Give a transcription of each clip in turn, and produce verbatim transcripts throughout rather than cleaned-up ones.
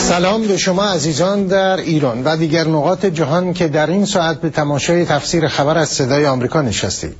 سلام به شما عزیزان در ایران و دیگر نقاط جهان که در این ساعت به تماشای تفسیر خبر از صدای آمریکا نشستید.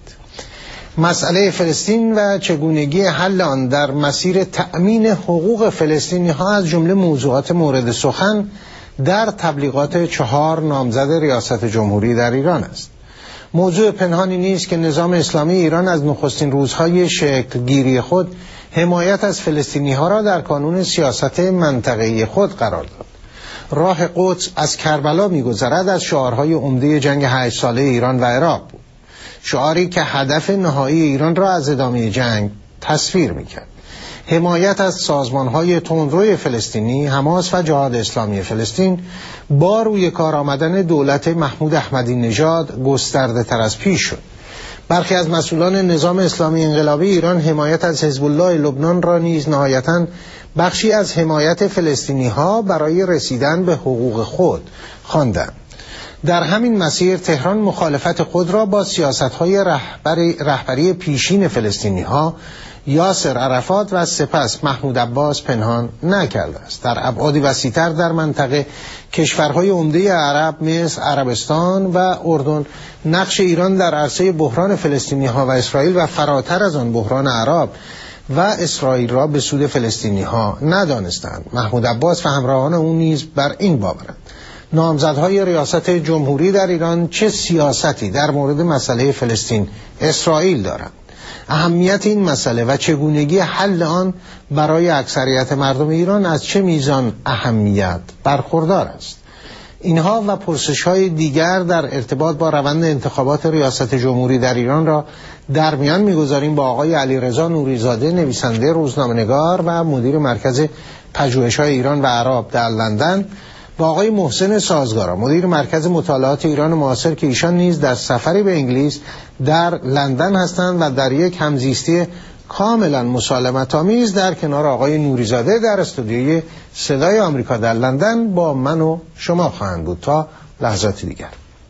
مسئله فلسطین و چگونگی حل آن در مسیر تأمین حقوق فلسطینی ها از جمله موضوعات مورد سخن در تبلیغات چهار نامزد ریاست جمهوری در ایران است. موضوع پنهانی نیست که نظام اسلامی ایران از نخستین روزهای شکل گیری خود حمایت از فلسطینی ها را در کانون سیاست منطقه‌ای خود قرار داد. راه قدس از کربلا می‌گذرد از شعارهای عمده جنگ هشت ساله ایران و عراق بود. شعاری که هدف نهایی ایران را از ادامه جنگ تصویر می‌کرد. حمایت از سازمان‌های تندروی فلسطینی، حماس و جهاد اسلامی فلسطین با روی کار آمدن دولت محمود احمدی نژاد گسترده تر از پیش شد. برخی از مسئولان نظام اسلامی انقلابی ایران حمایت از حزب الله لبنان را نیز نهایتاً بخشی از حمایت فلسطینی ها برای رسیدن به حقوق خود خواندند. در همین مسیر تهران مخالفت خود را با سیاست‌های رهبری, رهبری پیشین فلسطینی ها یاسر عرفات و سپس محمود عباس پنهان نکرده است. در ابعادی وسیع‌تر در منطقه کشورهای عمده عرب مثل عربستان و اردن نقش ایران در عرصه بحران فلسطینی ها و اسرائیل و فراتر از آن بحران عرب و اسرائیل را به سود فلسطینی ها ندانستند. محمود عباس و همراهان او نیز بر این باورند. نامزدهای ریاست جمهوری در ایران چه سیاستی در مورد مسئله فلسطین اسرائیل دارند؟ اهمیت این مسئله و چگونگی حل آن برای اکثریت مردم ایران از چه میزان اهمیت برخوردار است؟ اینها و پرسش‌های دیگر در ارتباط با روند انتخابات ریاست جمهوری در ایران را در میان می‌گذاریم با آقای علیرضا نوری‌زاده، نویسنده، روزنامه‌نگار و مدیر مرکز پژوهش‌های ایران و عرب در لندن، با آقای محسن سازگارا، مدیر مرکز مطالعات ایران معاصر که ایشان نیز در سفری به انگلیس در لندن هستند و در یک همزیستی کاملا مسالمت‌آمیز در کنار آقای نوری‌زاده در استودیوی صدای آمریکا در لندن با من و شما خواهند بود تا لحظات دیگر.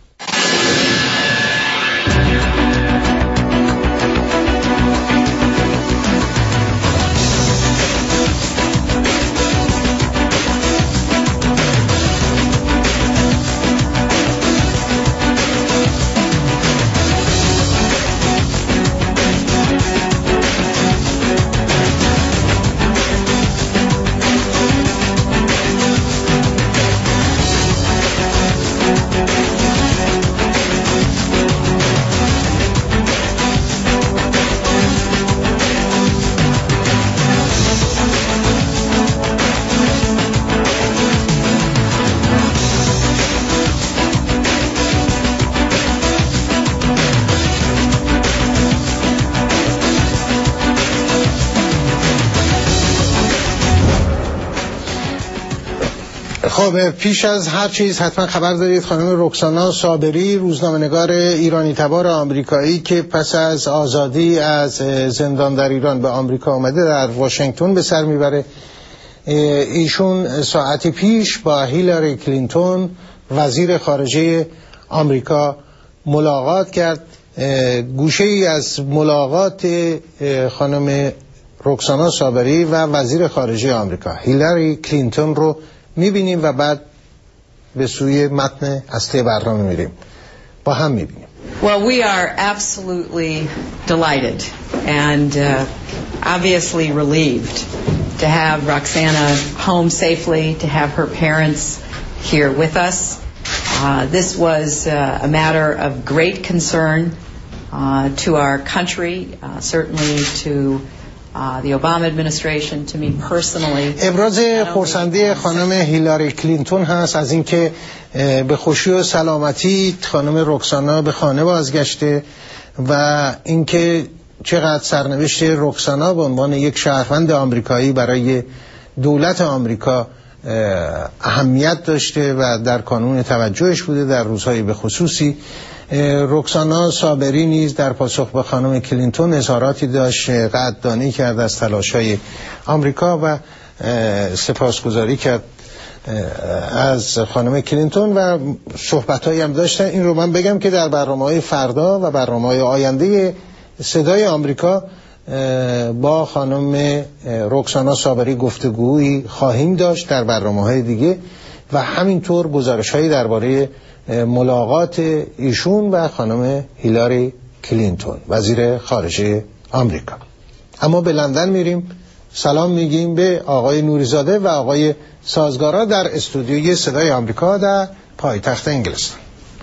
خب پیش از هر چیز حتما خبر دارید خانم رکسانا صابری، روزنامه‌نگار ایرانی تبار آمریکایی که پس از آزادی از زندان در ایران به آمریکا آمده در واشنگتن به سر میبره. ایشون ساعتی پیش با هیلاری کلینتون وزیر خارجه آمریکا ملاقات کرد. گوشه ای از ملاقات خانم رکسانا صابری و وزیر خارجه آمریکا هیلاری کلینتون رو میبینیم و بعد به سوی متن اصلی برنامه میریم. با هم میبینیم. Well, we are absolutely delighted and uh, obviously relieved to have Roxana home safely, to have her parents here with us. Uh, this was uh, a matter of great concern uh, to our country, uh, certainly to Uh, the Obama administration, to me personally. ابراز خرسندی خانم هیلاری کلینتون هست از اینکه به خوشی و سلامتی خانم رکسانا به خانه بازگشته و اینکه چقدر سرنوشت رکسانا به عنوان یک شهروند آمریکایی برای دولت آمریکا اهمیت داشته و در کانون توجهش بوده در روزهای به خصوصی. رکسانا صابری نیز در پاسخ به خانم کلینتون اظهاراتی داشت، قدردانی کرد از تلاش‌های آمریکا و سپاسگزاری کرد از خانم کلینتون و صحبت‌هایی هم داشتن. این رو من بگم که در برنامه‌های فردا و برنامه‌های آینده صدای آمریکا با خانم رکسانا صابری گفتگویی خواهیم داشت در برنامه‌های دیگه و همینطور گزارش‌هایی درباره ملاقات ایشون و خانم هیلاری کلینتون وزیر خارجه آمریکا. اما به لندن میریم، سلام میگیم به آقای نوریزاده و آقای سازگارا در استودیوی صدای آمریکا در پایتخت انگلستان.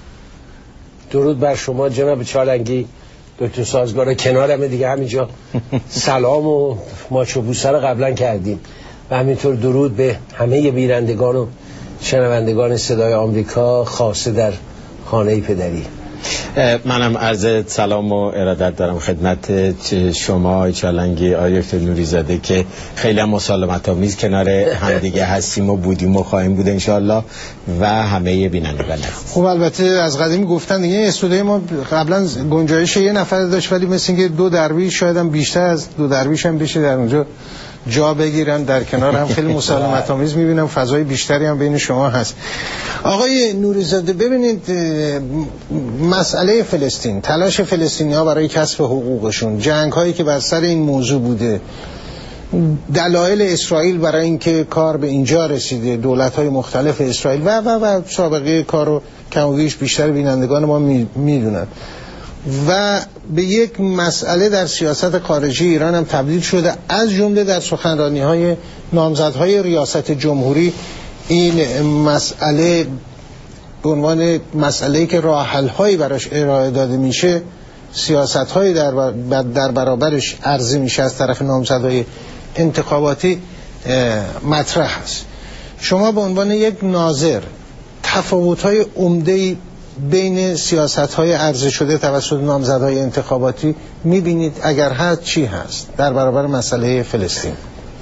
درود بر شما جناب چالنگی. دکتر سازگارا کنارمه دیگه، همینجا سلام و ماچ و بوسه رو قبلا کردیم و همینطور درود به همه بینندگان و شنوندگان صدای آمریکا، خاصه در خانه پدری. منم عرض سلام و ارادت دارم خدمت شما آقای چالنگی، آقای دکتر نوریزاده که خیلی هم مسالمت آمیز کنار همدیگه هستیم و بودیم و خواهیم بود انشاءالله و همه بینندگان. خب البته از قدیم گفتن دیگه استودیوی ما قبلا گنجایش یه نفر داشت، ولی مثل اینکه دو درویش شاید هم بیشتر از دو درویش هم بشه در اونجا جا بگیرن در کنار هم. خیلی مسالمت آمیز میبینم، فضای بیشتری هم بین شما هست. آقای نوریزاده ببینید، مسئله فلسطین، تلاش فلسطینی ها برای کسب حقوقشون، جنگ هایی که بر سر این موضوع بوده، دلایل اسرائیل برای اینکه کار به اینجا رسیده، دولت های مختلف اسرائیل و و و سابقه کار رو کم و بیش بیشتر بینندگان ما میدونن و به یک مسئله در سیاست خارجی ایران هم تبدیل شده، از جمله در سخنرانی های نامزدهای ریاست جمهوری این مسئله به عنوان مسئله‌ای که راه حل‌هایی براش ارائه داده میشه، سیاست‌هایی در در برابرش عرضه میشه از طرف نامزدهای انتخاباتی مطرح است. شما به عنوان یک ناظر تفاوت‌های عمده‌ای بین سیاست‌های عرضه شده توسط نامزدهای انتخاباتی می‌بینید؟ اگر هست چی هست در برابر مسئله فلسطین؟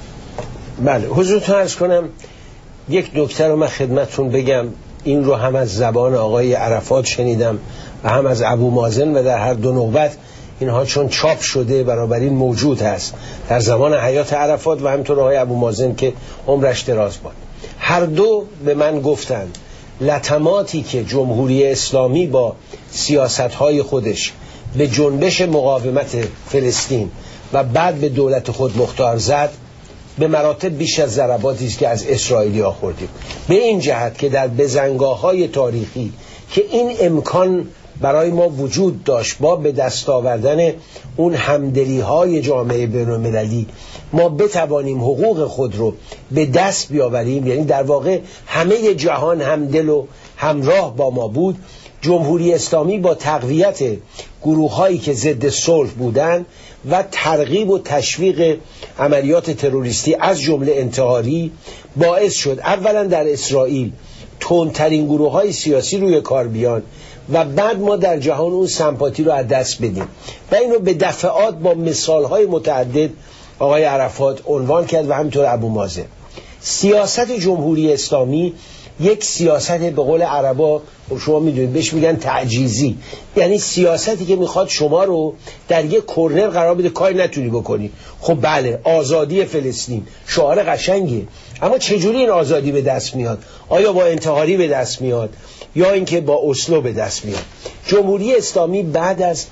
بله، حضورتون عرض کنم یک نکته رو من خدمتتون بگم. این رو هم از زبان آقای عرفات شنیدم و هم از ابو مازن و در هر دو نوبت اینها چون چاپ شده بنابراین موجود هست در زمان حیات عرفات و همینطور آقای ابو مازن که عمرش دراز باد. هر دو به من گفتند لطماتی که جمهوری اسلامی با سیاست‌های خودش به جنبش مقاومت فلسطین و بعد به دولت خود مختار زد به مراتب بیش از ضرباتی است که از اسرائیلی ها خوردیم، به این جهت که در بزنگاه‌های تاریخی که این امکان برای ما وجود داشت با به دست آوردن اون همدلی‌های جامعه بین‌المللی ما بتوانیم حقوق خود رو به دست بیاوریم، یعنی در واقع همه جهان همدل و همراه با ما بود. جمهوری اسلامی با تقویت گروه‌هایی که ضد صلح بودند و ترغیب و تشویق عملیات تروریستی از جمله انتحاری باعث شد اولا در اسرائیل تندترین گروه‌های سیاسی روی کار بیان و بعد ما در جهان اون سمپاتی رو از دست بدیم و اینو به دفعات با مثال‌های متعدد آقای عرفات عنوان کرد و همینطور ابو مازن. سیاست جمهوری اسلامی یک سیاست به قول عربا شما میدونید بهش میگن تعجیزی، یعنی سیاستی که میخواد شما رو در یک کورنر قرار بده کاری نتونی بکنی. خب بله، آزادی فلسطین شعار قشنگه، اما چجوری این آزادی به دست میاد؟ آیا با انتحاری به دست میاد یا اینکه با اسلو به دست میاد؟ جمهوری اسلامی بعد از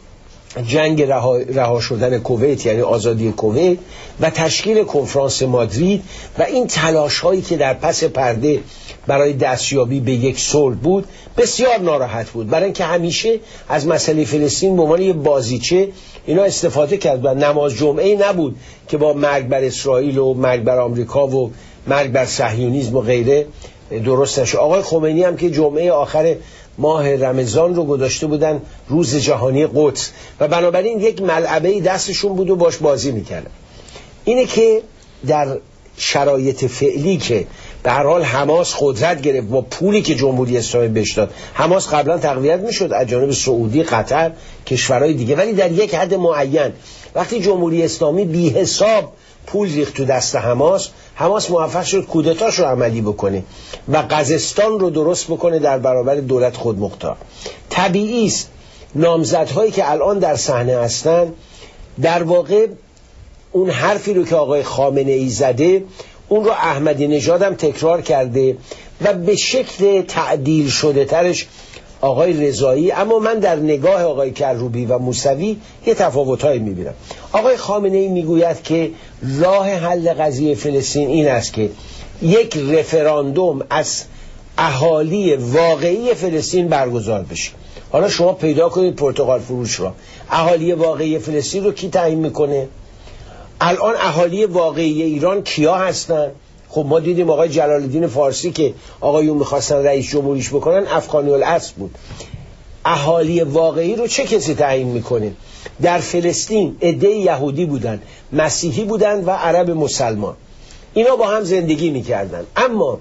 جنگ رها, رها شدن کویت، یعنی آزادی کویت و تشکیل کنفرانس مادرید و این تلاش هایی که در پس پرده برای دستیابی به یک صلح بود، بسیار ناراحت بود، برای اینکه همیشه از مسئله فلسطین به عنوان یک بازیچه اینا استفاده کرد و نماز جمعه نبود که با مرگ بر اسرائیل و مرگ بر آمریکا و مرگ بر صهیونیسم و غیره درست نشه. آقای خمینی هم که جمعه آخر ماه رمضان رو گذاشته بودن روز جهانی قدس و بنابراین یک ملعبه دستشون بود و باش بازی میکردن. اینه که در شرایط فعلی که به هر حال حماس قدرت گرفت با پولی که جمهوری اسلامی بهش داد، حماس قبلا تقویت میشد از جانب سعودی، قطر، کشورهای دیگه، ولی در یک حد معین وقتی جمهوری اسلامی بی حساب پول ریخت تو دست حماس، حماس موفق شد کودتاش رو عملی بکنه و قزستان رو درست بکنه در برابر دولت خودمختار. طبیعی است نامزدهایی که الان در صحنه هستن در واقع اون حرفی رو که آقای خامنه ای زده اون رو احمدی نژاد هم تکرار کرده و به شکل تعدیل شده ترش آقای رضایی، اما من در نگاه آقای کروبی و موسوی یه تفاوت‌هایی می‌بینم. آقای خامنه‌ای میگوید که راه حل قضیه فلسطین این است که یک رفراندوم از اهالی واقعی فلسطین برگزار بشه. حالا شما پیدا کنید پرتغال فروش را، اهالی واقعی فلسطین رو کی تعیین میکنه؟ الان اهالی واقعی ایران کیا هستن؟ خب ما دیدیم آقای جلال الدین فارسی که آقایون میخواستن رئیس جمهوریش بکنن افغانی الاصل بود. اهالی واقعی رو چه کسی تعیین میکنه؟ در فلسطین عده یهودی بودن، مسیحی بودن و عرب مسلمان، اینا با هم زندگی میکردن. اما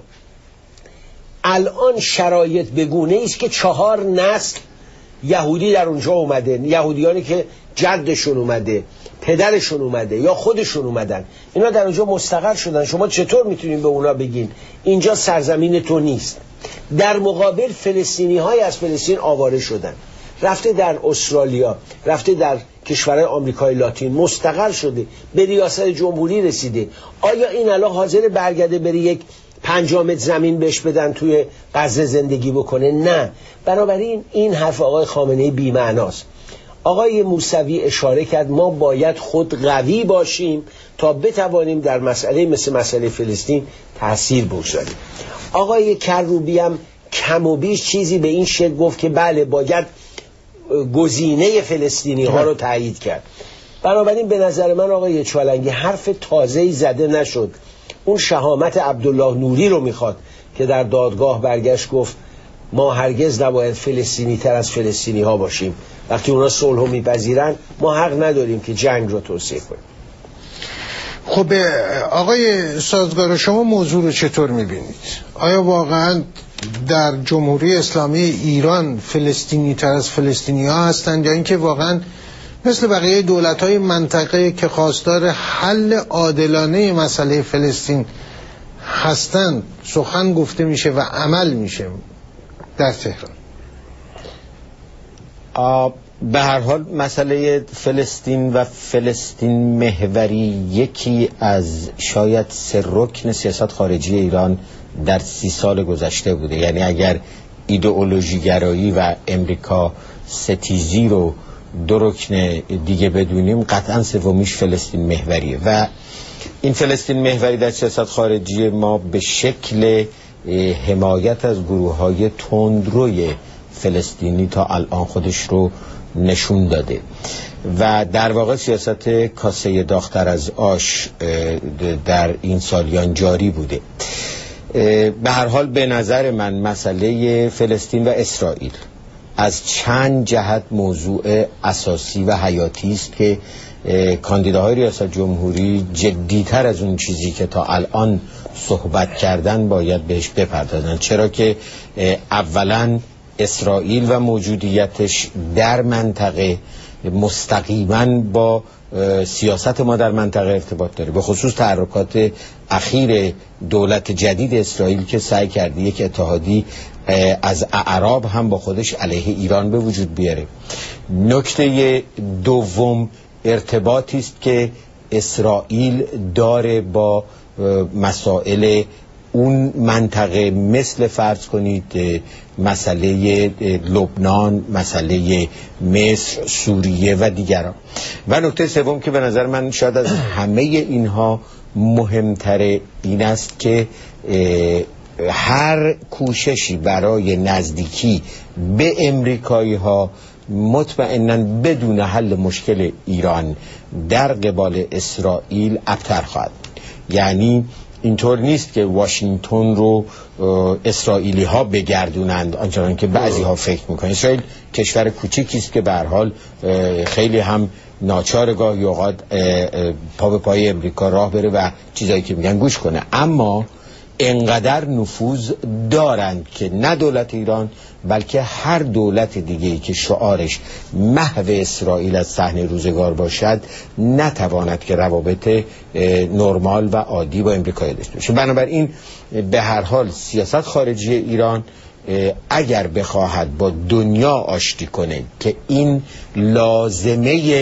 الان شرایط بگونه است که چهار نسل یهودی در اونجا اومده، یهودیانی که جدشون اومده، پدرشون اومده یا خودشون اومدن، اینا در اونجا مستقر شدن. شما چطور میتونین به اونا بگین اینجا سرزمین تو نیست؟ در مقابل فلسطینی های از فلسطین آواره شدن، رفته در استرالیا، رفته در کشورهای آمریکای لاتین مستقر شده، به ریاست جمهوری رسیده. آیا این الان حاضر برگرده بری یک پنجاه متر زمین بهش بدن توی غزه زندگی بکنه؟ نه. بنابراین این حرف آقای خامنه‌ای بی‌معناست. آقای موسوی اشاره کرد ما باید خود قوی باشیم تا بتوانیم در مسئله مثل مسئله فلسطین تأثیر بگذاریم. آقای کروبی هم کم و بیش چیزی به این شکل گفت که بله باید گزینه فلسطینی ها رو تایید کرد. بنابراین به نظر من آقای چالنگی حرف تازه‌ای زده نشد. اون شهامت عبدالله نوری رو میخواد که در دادگاه برگشت گفت ما هرگز نباید فلسطینی تر از فلسطینی ها باشیم. وقتی اونا صلح رو میپذیرن ما حق نداریم که جنگ رو توصیه کنیم. خب آقای سازگار، شما موضوع رو چطور میبینید؟ آیا واقعا در جمهوری اسلامی ایران فلسطینی تر از فلسطینی ها هستند یا اینکه واقعا مثل بقیه دولت های منطقه که خواستار حل عادلانه مسئله فلسطین هستند سخن گفته میشه و عمل میشه در تهران؟ به هر حال مسئله فلسطین و فلسطین محوری یکی از شاید سه رکن سیاست خارجی ایران در سی سال گذشته بوده. یعنی اگر ایدئولوژی گرایی و امریکا ستیزی رو دو رکن دیگه بدونیم، قطعا سومیش فلسطین محوریه و این فلسطین محوری در سیاست خارجی ما به شکل حمایت از گروه‌های تندروی فلسطینی تا الان خودش رو نشون داده و در واقع سیاست کاسه داغ‌تر از آش در این سالیان جاری بوده. به هر حال به نظر من مسئله فلسطین و اسرائیل از چند جهت موضوع اساسی و حیاتی است که کاندیداهای ریاست جمهوری جدیتر از اون چیزی که تا الان صحبت کردن باید بهش بپردازن. چرا که اولا اسرائیل و موجودیتش در منطقه مستقیما با سیاست ما در منطقه ارتباط داره، به خصوص تحرکات اخیر دولت جدید اسرائیل که سعی کرده یک اتحادی از اعراب هم با خودش علیه ایران به وجود بیاره. نکته دوم ارتباطی است که اسرائیل داره با مسائل اون منطقه، مثل فرض کنید مسئله لبنان، مسئله مصر، سوریه و دیگران. و نکته سوم که به نظر من شاید از همه اینها مهمتره این است که هر کوششی برای نزدیکی به امریکایی ها مطمئناً بدون حل مشکل ایران در قبال اسرائیل ابتر خواهد. یعنی اینطور نیست که واشنگتن رو اسرائیلی ها بگردونند آنچنان که بعضی ها فکر میکنن. اسرائیل کشور کوچیکی است که به هر حال خیلی هم ناچار گاهی اوقات پا به پای امریکا راه بره و چیزایی که میگن گوش کنه، اما انقدر نفوذ دارند که نه دولت ایران بلکه هر دولت دیگه‌ای که شعارش محو اسرائیل از صحنه روزگار باشد نتواند که روابط نرمال و عادی با امریکا داشته باشه. بنابراین به هر حال سیاست خارجی ایران اگر بخواهد با دنیا آشتی کنه که این لازمه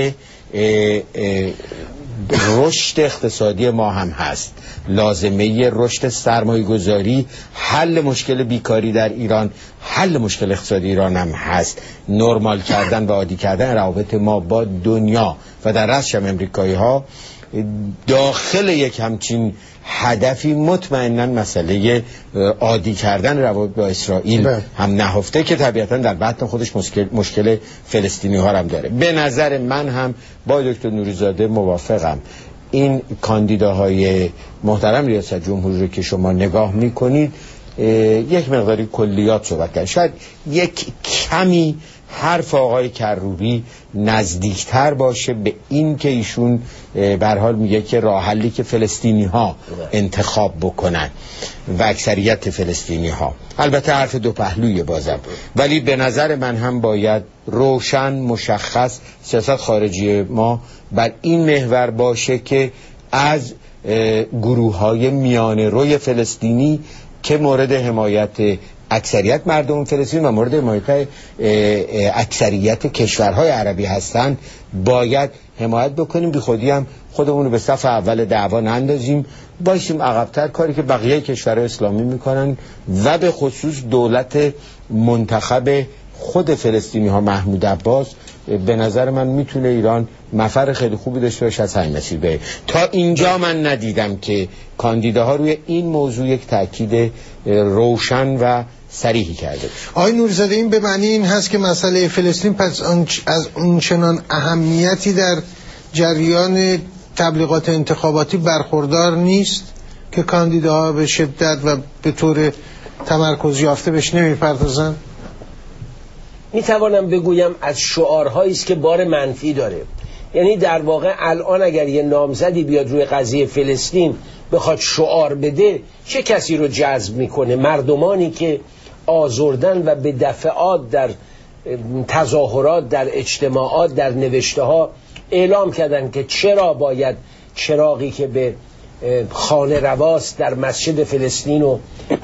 رشد اقتصادی ما هم هست، لازمه رشد سرمایه گذاری، حل مشکل بیکاری در ایران، حل مشکل اقتصادی ایران هم هست، نرمال کردن و عادی کردن روابط ما با دنیا و در رأسش هم امریکایی ها داخل یک همچین هدفی مطمئناً مسئله عادی کردن روابط با اسرائیل بله. هم نهفته که طبیعتاً در بطن خودش مشکل, مشکل فلسطینی ها هم داره. به نظر من هم با دکتر نوریزاده موافقم. این کاندیداهای محترم ریاست جمهوری رو که شما نگاه میکنید یک مقداری کلیات صحبت کرد، شاید یک کمی حرف آقای کروبی نزدیکتر باشه به این که ایشون به هر حال میگه که راه حلی که فلسطینی ها انتخاب بکنن و اکثریت فلسطینی ها، البته حرف دو پهلوی بازم، ولی به نظر من هم باید روشن مشخص سیاست خارجی ما بر این محور باشه که از گروه های میانه روی فلسطینی که مورد حمایت اکثریت مردم فلسطین و مورد حمایت اکثریت کشورهای عربی هستند باید حمایت بکنیم، بی خودی هم خودمون رو به صف اول دعوا نندازیم، باشیم عقب‌تر، کاری که بقیه کشورهای اسلامی میکنن و به خصوص دولت منتخب خود فلسطینی ها محمود عباس به نظر من میتونه ایران مفر خیلی خوبی داشته باشه از همین مسیر بره. تا اینجا من ندیدم که کاندیداها روی این موضوع یک تاکید روشن و صریحی کرده. آقای نوریزاده این به معنی این هست که مسئله فلسطین پس از اونچنان اهمیتی در جریان تبلیغات انتخاباتی برخوردار نیست که کاندیداها به شدت و به طور تمرکز یافته بهش نمیپردازن؟ می توانم بگویم از شعارهایی است که بار منفی داره. یعنی در واقع الان اگر یه نامزدی بیاد روی قضیه فلسطین بخواد شعار بده، چه کسی رو جذب میکنه؟ مردمانی که آزردن و به دفعات در تظاهرات، در اجتماعات، در نوشته ها اعلام کردن که چرا باید چراغی که به خانه رواست در مسجد فلسطین و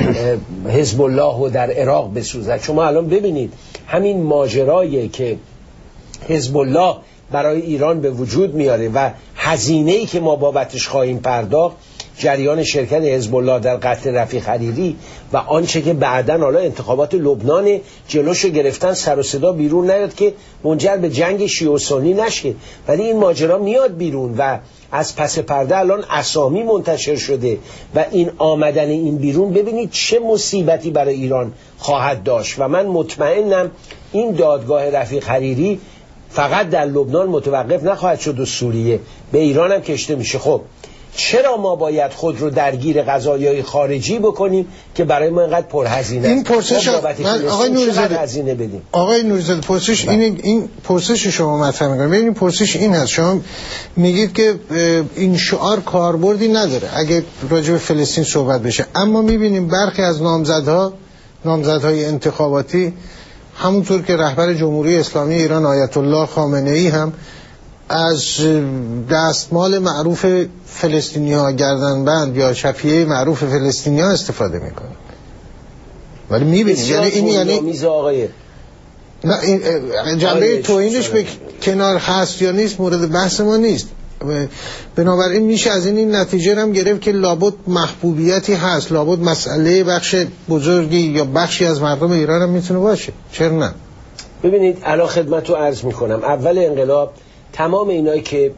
حزب الله و در عراق بسوزد. شما الان ببینید همین ماجرایی که حزب الله برای ایران به وجود میاره و هزینه‌ای که ما بابتش خواهیم پرداخت، جریان شرکت حزب الله در قتل رفیق حریری و آنچه که بعداً حالا انتخابات لبنان جلوشو گرفتن، سر و صدا بیرون نیاد که منجر به جنگ شیعه و سنی نشه، ولی این ماجرا میاد بیرون و از پس پرده الان اسامی منتشر شده و این آمدن این بیرون ببینید چه مصیبتی برای ایران خواهد داشت. و من مطمئنم این دادگاه رفیق حریری فقط در لبنان متوقف نخواهد شد و سوریه، به ایران هم کشته میشه. خب چرا ما باید خود رو درگیر قضایای خارجی بکنیم که برای ما اینقدر پرهزینه؟ این پرسش من آقای نوریزاده هزینه بدیم. آقای نوریزاده پرسش این این پرسش شما مطرح می‌کنم. ببینید پرسش این هست، شما میگید که این شعار کاربردی نداره اگه راجع به فلسطین صحبت بشه، اما می‌بینیم برخی از نامزدها نامزدهای انتخاباتی همونطور که رهبر جمهوری اسلامی ایران آیت الله خامنه‌ای هم از دستمال معروف فلسطینی‌ها گردنبند یا شفیه معروف فلسطینی‌ها استفاده میکنه. ولی میبینیم یعنی این یعنی آقای نه این جنبه توهینش به کنار هست یا نیست مورد بحث ما نیست. بنابراین میشه از این, این نتیجه هم گرفت که لابد محبوبیتی هست، لابد مسئله بخش بزرگی یا بخشی از مردم ایران هم میتونه باشه، چرا نه؟ ببینید الان خدمت رو عرض میکنم، اول انقلاب تمام اینایی که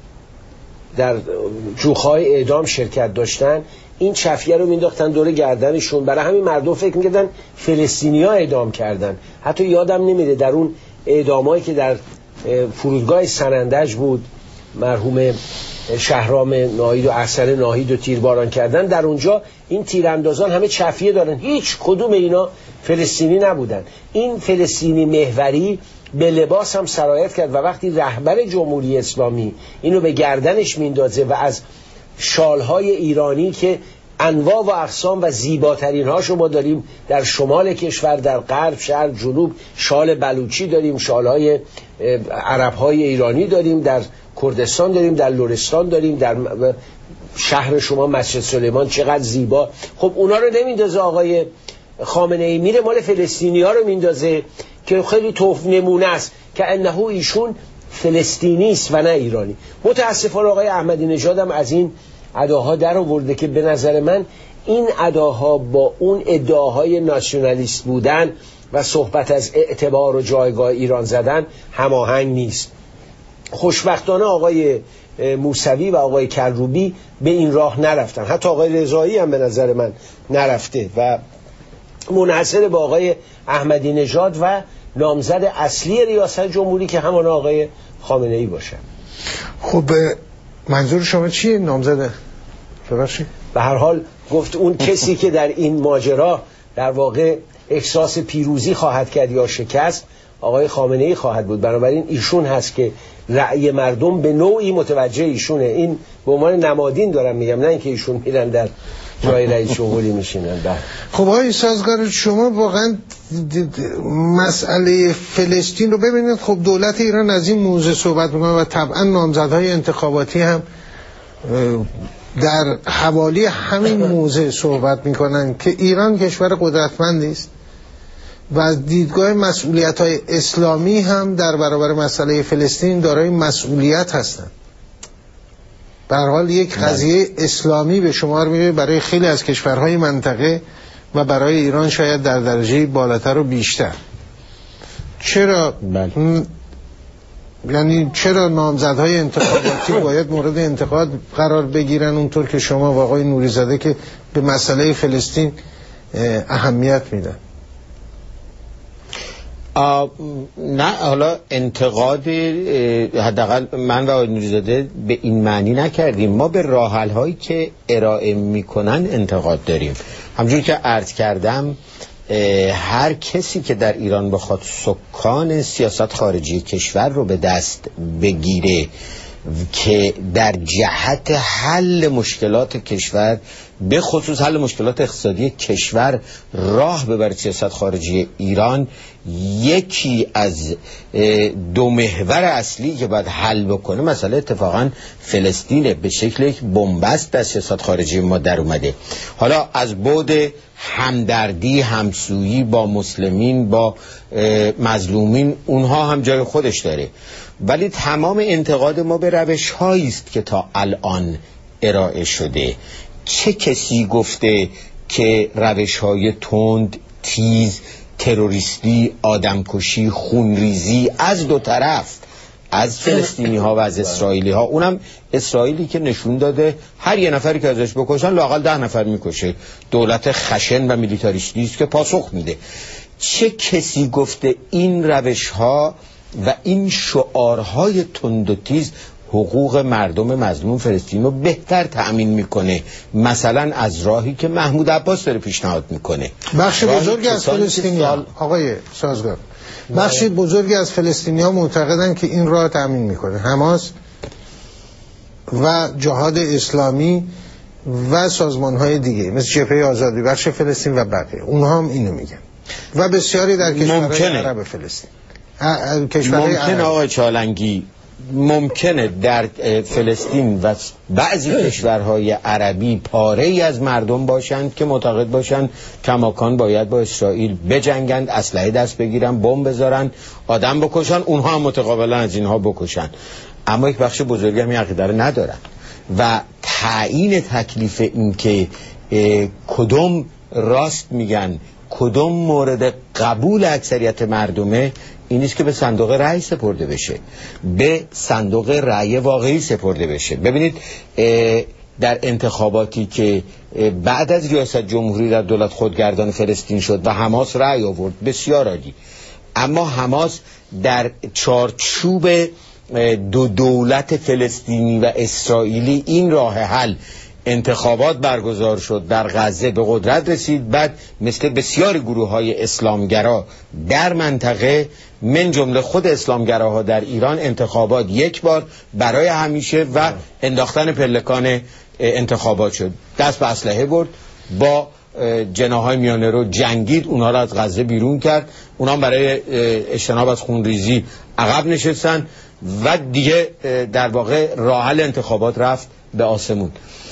در جوخهای اعدام شرکت داشتن این چفیه رو مینداختن دور گردنشون، برای همین مردم فکر میکردن فلسطینی ها اعدام کردن. حتی یادم نمیره در اون اعدامایی که در فرودگاه سنندج بود، مرحوم شهرام ناهید و احسن ناهید و تیرباران کردن، در اونجا این تیراندازان همه چفیه دارن، هیچ کدوم اینا فلسطینی نبودن. این فلسطینی محوری به لباس هم سرایت کرد و وقتی رهبر جمهوری اسلامی اینو به گردنش میندازه و از شالهای ایرانی که انواع و اقسام و زیباترین هاشو ما داریم در شمال کشور، در غرب، شرق، جنوب، شال بلوچی داریم، شالهای عربهای ایرانی داریم، در کردستان داریم، در لرستان داریم، در شهر شما مسجد سلیمان چقدر زیبا. خب اونا رو نمیندازه آقای خامنه ای، میره مال فلسطینی ها رو میندازه که خیلی توف نمونه است که انه ایشون فلسطینی است و نه ایرانی. متاسفانه آقای احمدی نژاد هم از این اداها در آورده که به نظر من این اداها با اون ادعاهای ناسیونالیست بودن و صحبت از اعتبار و جایگاه ایران زدن هماهنگ نیست. خوشبختانه آقای موسوی و آقای کروبی به این راه نرفتن، حتی آقای رضایی هم به نظر من نرفته و منحصر به آقای احمدی نژاد و نامزد اصلی ریاست جمهوری که همان آقای خامنه ای باشه. خب منظور شما چیه نامزد؟ ببخشید. به هر حال گفت اون کسی که در این ماجرا در واقع احساس پیروزی خواهد کرد یا شکست آقای خامنه ای خواهد بود، بنابراین ایشون هست که رأی مردم به نوعی متوجه ایشونه. این به عنوان نمادین دارم میگم، نه اینکه ایشون میرن در جای رئیس جمهوری میشینن. خب آقای سازگار، شما واقعا مسئله فلسطین رو ببینید. خب دولت ایران از این موضوع صحبت میکنه و طبعا نامزدهای انتخاباتی هم در حوالی همین موضوع صحبت میکنن که ایران کشور قدرتمندی است و از دیدگاه مسئولیت‌های اسلامی هم در برابر مسئله فلسطین دارای مسئولیت هستند. به هر حال یک قضیه اسلامی به شمار میره برای خیلی از کشورهای منطقه و برای ایران شاید در درجه بالاتر و بیشتر. چرا بله. م... یعنی چرا نامزدهای انتخاباتی باید مورد انتقاد قرار بگیرن اونطور که شما و آقای نوری‌زاده که به مسئله فلسطین اهمیت میدن؟ نه، حالا انتقاد حداقل من و آقای نوری‌زاده به این معنی نکردیم. ما به راه‌حل هایی که ارائه میکنن انتقاد داریم. همونجوری که عرض کردم هر کسی که در ایران بخواد سکان سیاست خارجی کشور رو به دست بگیره که در جهت حل مشکلات کشور، به خصوص حل مشکلات اقتصادی کشور، راه ببره سیاست خارجی ایران، یکی از دو محور اصلی که باید حل بکنه مسئله اتفاقا فلسطینه. به شکل یک بنبست در سیاست خارجی ما در اومده. حالا از بعد همدردی، همسویی با مسلمین، با مظلومین، اونها هم جای خودش داره، ولی تمام انتقاد ما به روش هایی است که تا الان ارائه شده. چه کسی گفته که روش های تند، تیز، تروریستی، آدمکشی، خونریزی از دو طرف، از فلسطینی ها و از اسرائیلی ها، اونم اسرائیلی که نشون داده هر یه نفری که ازش بکشن لااقل ده نفر میکشه، دولت خشن و میلیتاریستی است که پاسخ میده. چه کسی گفته این روش ها و این شعارهای تند و تیز حقوق مردم مظلوم فلسطین رو بهتر تأمین میکنه، مثلا از راهی که محمود عباس داره پیشنهاد میکنه؟ بخش بزرگی از فلسطینیان، آقای سازگار، بخش بزرگی از فلسطینیان معتقدن که این راه تأمین میکنه حماس و جهاد اسلامی و سازمانهای دیگه مثل جبهه آزادی بخش فلسطین و بقیه، اونها هم اینو میگن و بسیاری در کشورهای عرب فلسطین. ممکنه آقای چالنگی، ممکنه در فلسطین و بعضی کشورهای عربی پاره‌ای از مردم باشند که معتقد باشند کماکان باید با اسرائیل بجنگند، اسلحه دست بگیرن، بمب بذارن، آدم بکشن، اونها هم متقابلا از اینها بکشن. اما یک بخش بزرگی هم این عقیده رو ندارن و تعیین تکلیف این که کدوم راست میگن، کدوم مورد قبول اکثریت مردمه، این است که به صندوق رأی سپرده بشه، به صندوق رأی واقعی سپرده بشه. ببینید در انتخاباتی که بعد از ریاست جمهوری در دولت خودگردان فلسطین شد و حماس رأی آورد، بسیار عالی، اما حماس در چارچوب دو دولت فلسطینی و اسرائیلی این راه حل انتخابات برگزار شد، در غزه به قدرت رسید، بعد مثل بسیاری گروه های اسلامگرا در منطقه من جمله خود اسلامگراها در ایران انتخابات یک بار برای همیشه و انداختن پلکان انتخابات شد، دست به اسلحه برد، با جناحهای میانه رو جنگید، اونها رو از غزه بیرون کرد، اونها برای اجتناب از خونریزی عقب نشستن و دیگه در واقع راه حل انتخابات رفت به آسمون.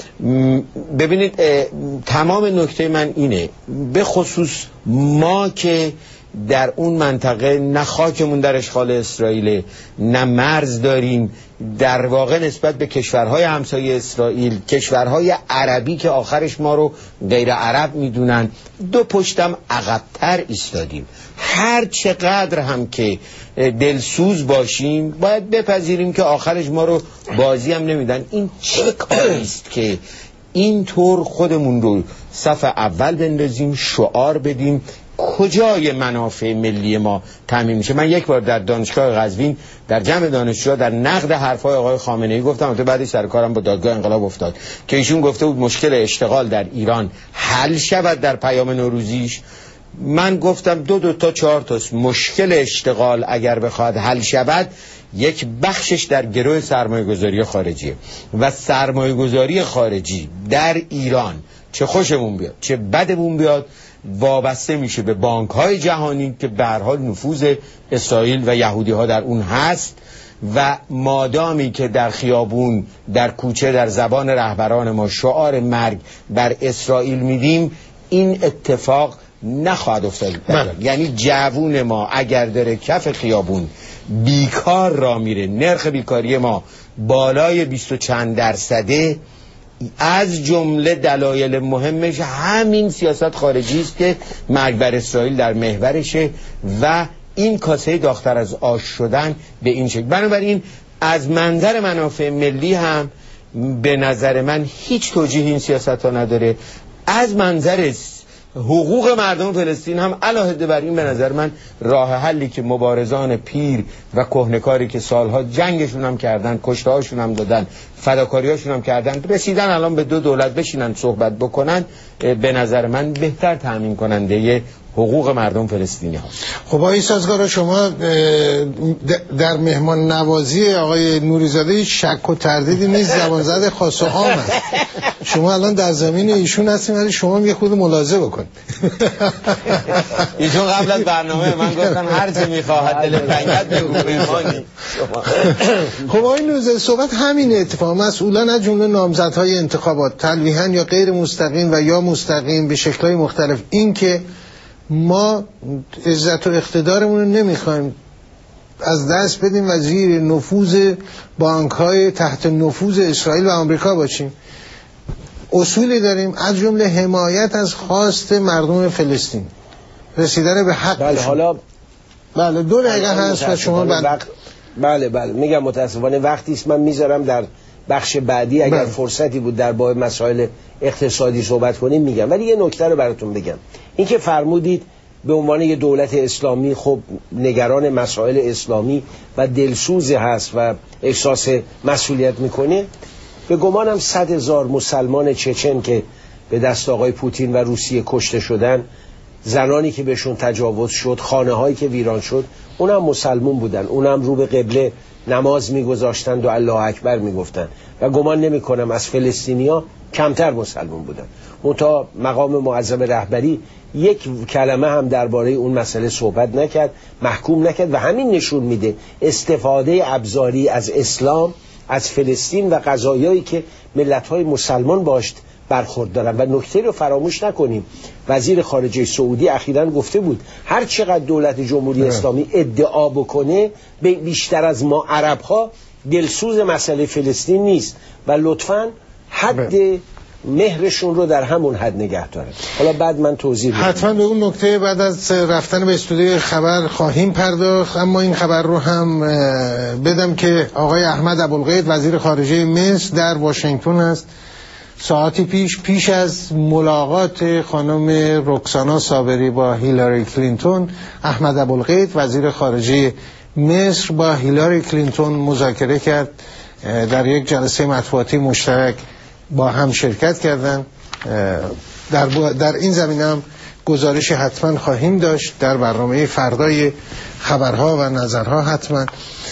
ببینید تمام نکته من اینه، به خصوص ما که در اون منطقه نه خاکمون در اشغال اسرائیل، نه مرز داریم، در واقع نسبت به کشورهای همسایه اسرائیل، کشورهای عربی که آخرش ما رو غیر عرب میدونن، دو پشتم عقب‌تر ایستادیم. هر چقدر هم که دلسوز باشیم باید بپذیریم که آخرش ما رو بازی هم نمیدن. این چه کاری است که اینطور خودمون رو صف اول بندازیم، شعار بدیم، کجای منافع ملی ما تامین میشه؟ من یک بار در دانشگاه قزوین در جمع دانشجوها در نقد حرفای آقای خامنه‌ای گفتم، البته بعدش سر کارم با دادگاه انقلاب افتاد، که ایشون گفته بود مشکل اشتغال در ایران حل شود در پیام نوروزیش. من گفتم دو دو تا چهار تا مشکل اشتغال اگر بخواد حل شود، یک بخشش در گروه سرمایه‌گذاری خارجیه و سرمایه‌گذاری خارجی در ایران چه خوشمون بیاد چه بدمون بیاد وابسته میشه به بانک‌های جهانی که به هر حال نفوذ اسرائیل و یهودی‌ها در اون هست، و مادامی که در خیابون، در کوچه، در زبان رهبران ما شعار مرگ بر اسرائیل میدیم، این اتفاق نخواهد افتاد. یعنی جوون ما اگر داره کف خیابون بیکار را میره، نرخ بیکاری ما بالای بیست و چند درصده، از جمله دلایل مهمش همین سیاست خارجی است که مرگ بر اسرائیل در محورشه و این کاسه داغ‌تر از آش شدن به این شکل. بنابراین از منظر منافع ملی هم به نظر من هیچ توجیه این سیاست ها نداره. از منظر حقوق مردم فلسطین هم علاوه بر این به نظر من راه حلی که مبارزان پیر و کهنکاری که سالها جنگشون هم کردن، کشته هاشون هم دادن، فداکاری هاشون هم کردن، رسیدن الان به دو دولت بشینن صحبت بکنن، به نظر من بهتر تامین کننده حقوق مردم فلسطینی هست. خب آقای سازگارا، شما در مهمان نوازی آقای نوریزاده شک و تردیدی نیست، زبان زد خاص و عام است. شما الان در زمین ایشون هستیم، ولی شما هم یه خود ملاحظه بکن. ایشون قبل از برنامه من گفتن هر چه میخواهد دل تنگت بگو مهمانی. خب آقای نوریزاده، صحبت همین اتفاق مسئولان از جمله نامزدهای انتخابات تلویحاً یا غیر مستقیم و یا مستقیم به شکل‌های مختلف، این که ما عزت و اقتدارمون رو نمیخوایم از دست بدیم و زیر نفوذ بانک‌های تحت نفوذ اسرائیل و آمریکا باشیم. اصولی داریم از جمله حمایت از خواست مردم فلسطین، رسیدن به حق. بله حالا بله دو دقیقه هست و شما بله وقت... بله بله میگم متاسفانه وقتی است، من میذارم در بخش بعدی اگر بله. فرصتی بود در باب مسائل اقتصادی صحبت کنیم میگم. ولی یه نکته رو براتون بگم، این که فرمودید به عنوان یه دولت اسلامی خب نگران مسائل اسلامی و دلسوز هست و احساس مسئولیت میکنه، به گمانم صد هزار مسلمان چچن که به دست آقای پوتین و روسیه کشته شدن، زنانی که بهشون تجاوز شد، خانه هایی که ویران شد، اونم مسلمون بودن، اونم رو به قبله نماز میگذاشتند و الله اکبر میگفتن و گمان نمی کنم از فلسطینیا کمتر مسلمان بودن. منتها مقام معظم رهبری یک کلمه هم درباره اون مسئله صحبت نکرد، محکوم نکرد و همین نشون میده استفاده ابزاری از اسلام از فلسطین و قضایایی که ملت‌های مسلمان باش برخورد دارن. و نکته رو فراموش نکنیم، وزیر خارجه سعودی اخیراً گفته بود هر چقدر دولت جمهوری اسلامی ادعا بکنه بیشتر از ما عرب‌ها دلسوز مسئله فلسطین نیست و لطفاً حد مهرشون رو در همون حد نگه دارن. حالا بعد من توضیح بدم. حتما به اون نکته بعد از رفتن به استودیو خبر خواهیم پرداخت، اما این خبر رو هم بدم که آقای احمد ابوالغیث وزیر خارجه مصر در واشنگتن است. ساعتی پیش پیش از ملاقات خانم رکسانا صابری با هیلاری کلینتون، احمد ابوالغیث وزیر خارجه مصر با هیلاری کلینتون مذاکره کرد، در یک جلسه مطبوعاتی مشترک با هم شرکت کردن. در, در این زمینه هم گزارش حتما خواهیم داشت در برنامه فردای خبرها و نظرها حتما.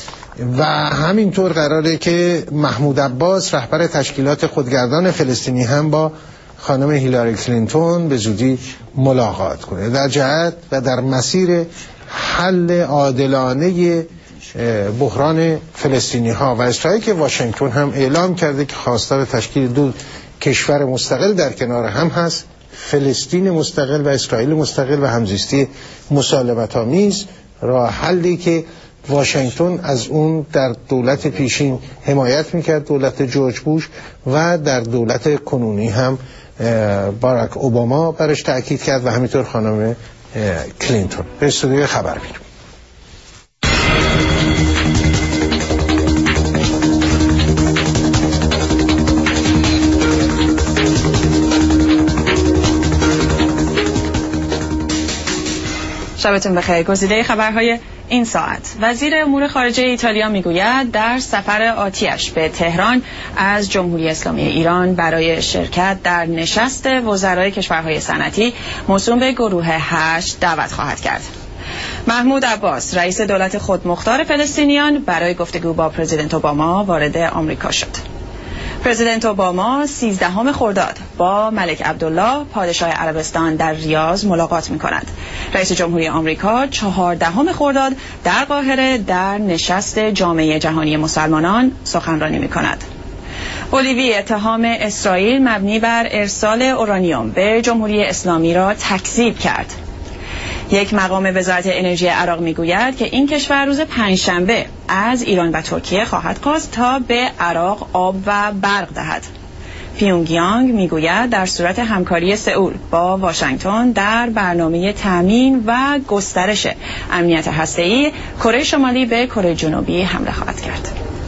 و همینطور قراره که محمود عباس رهبر تشکیلات خودگردان فلسطینی هم با خانم هیلاری کلینتون به زودی ملاقات کنه در جهت و در مسیر حل عادلانه بحران فلسطینی ها و اسرائیل که واشنگتن هم اعلام کرده که خواستار تشکیل دو کشور مستقل در کنار هم هست، فلسطین مستقل و اسرائیل مستقل و همزیستی مسالمت آمیز، راه حلی که واشنگتن از اون در دولت پیشین حمایت میکرد، دولت جورج بوش، و در دولت کنونی هم باراک اوباما برش تأکید کرد و همینطور خانم کلینتون. به استودیوی خبر میریم. شبتون بخیر. گزیده خبرهای این ساعت: وزیر امور خارجه ایتالیا میگوید در سفر آتیش به تهران از جمهوری اسلامی ایران برای شرکت در نشست وزرای کشورهای صنعتی موسوم به گروه هشت دعوت خواهد کرد. محمود عباس رئیس دولت خودمختار فلسطینیان برای گفتگو با پرزیدنت اوباما وارد آمریکا شد. پرزیدنت اوباما سیزدهم خرداد با ملک عبدالله پادشاه عربستان در ریاض ملاقات می کند. رئیس جمهوری آمریکا چهاردهم خرداد در قاهره در نشست جامعه جهانی مسلمانان سخنرانی می کند. بولیوی اتهام اسرائیل مبنی بر ارسال اورانیوم به جمهوری اسلامی را تکذیب کرد. یک مقام وزارت انرژی عراق میگوید که این کشور روز پنجشنبه از ایران و ترکیه خواهد خواست تا به عراق آب و برق دهد. پیونگیانگ میگوید در صورت همکاری سئول با واشنگتن در برنامه تامین و گسترش امنیت هسته‌ای، کره شمالی به کره جنوبی حمله خواهد کرد.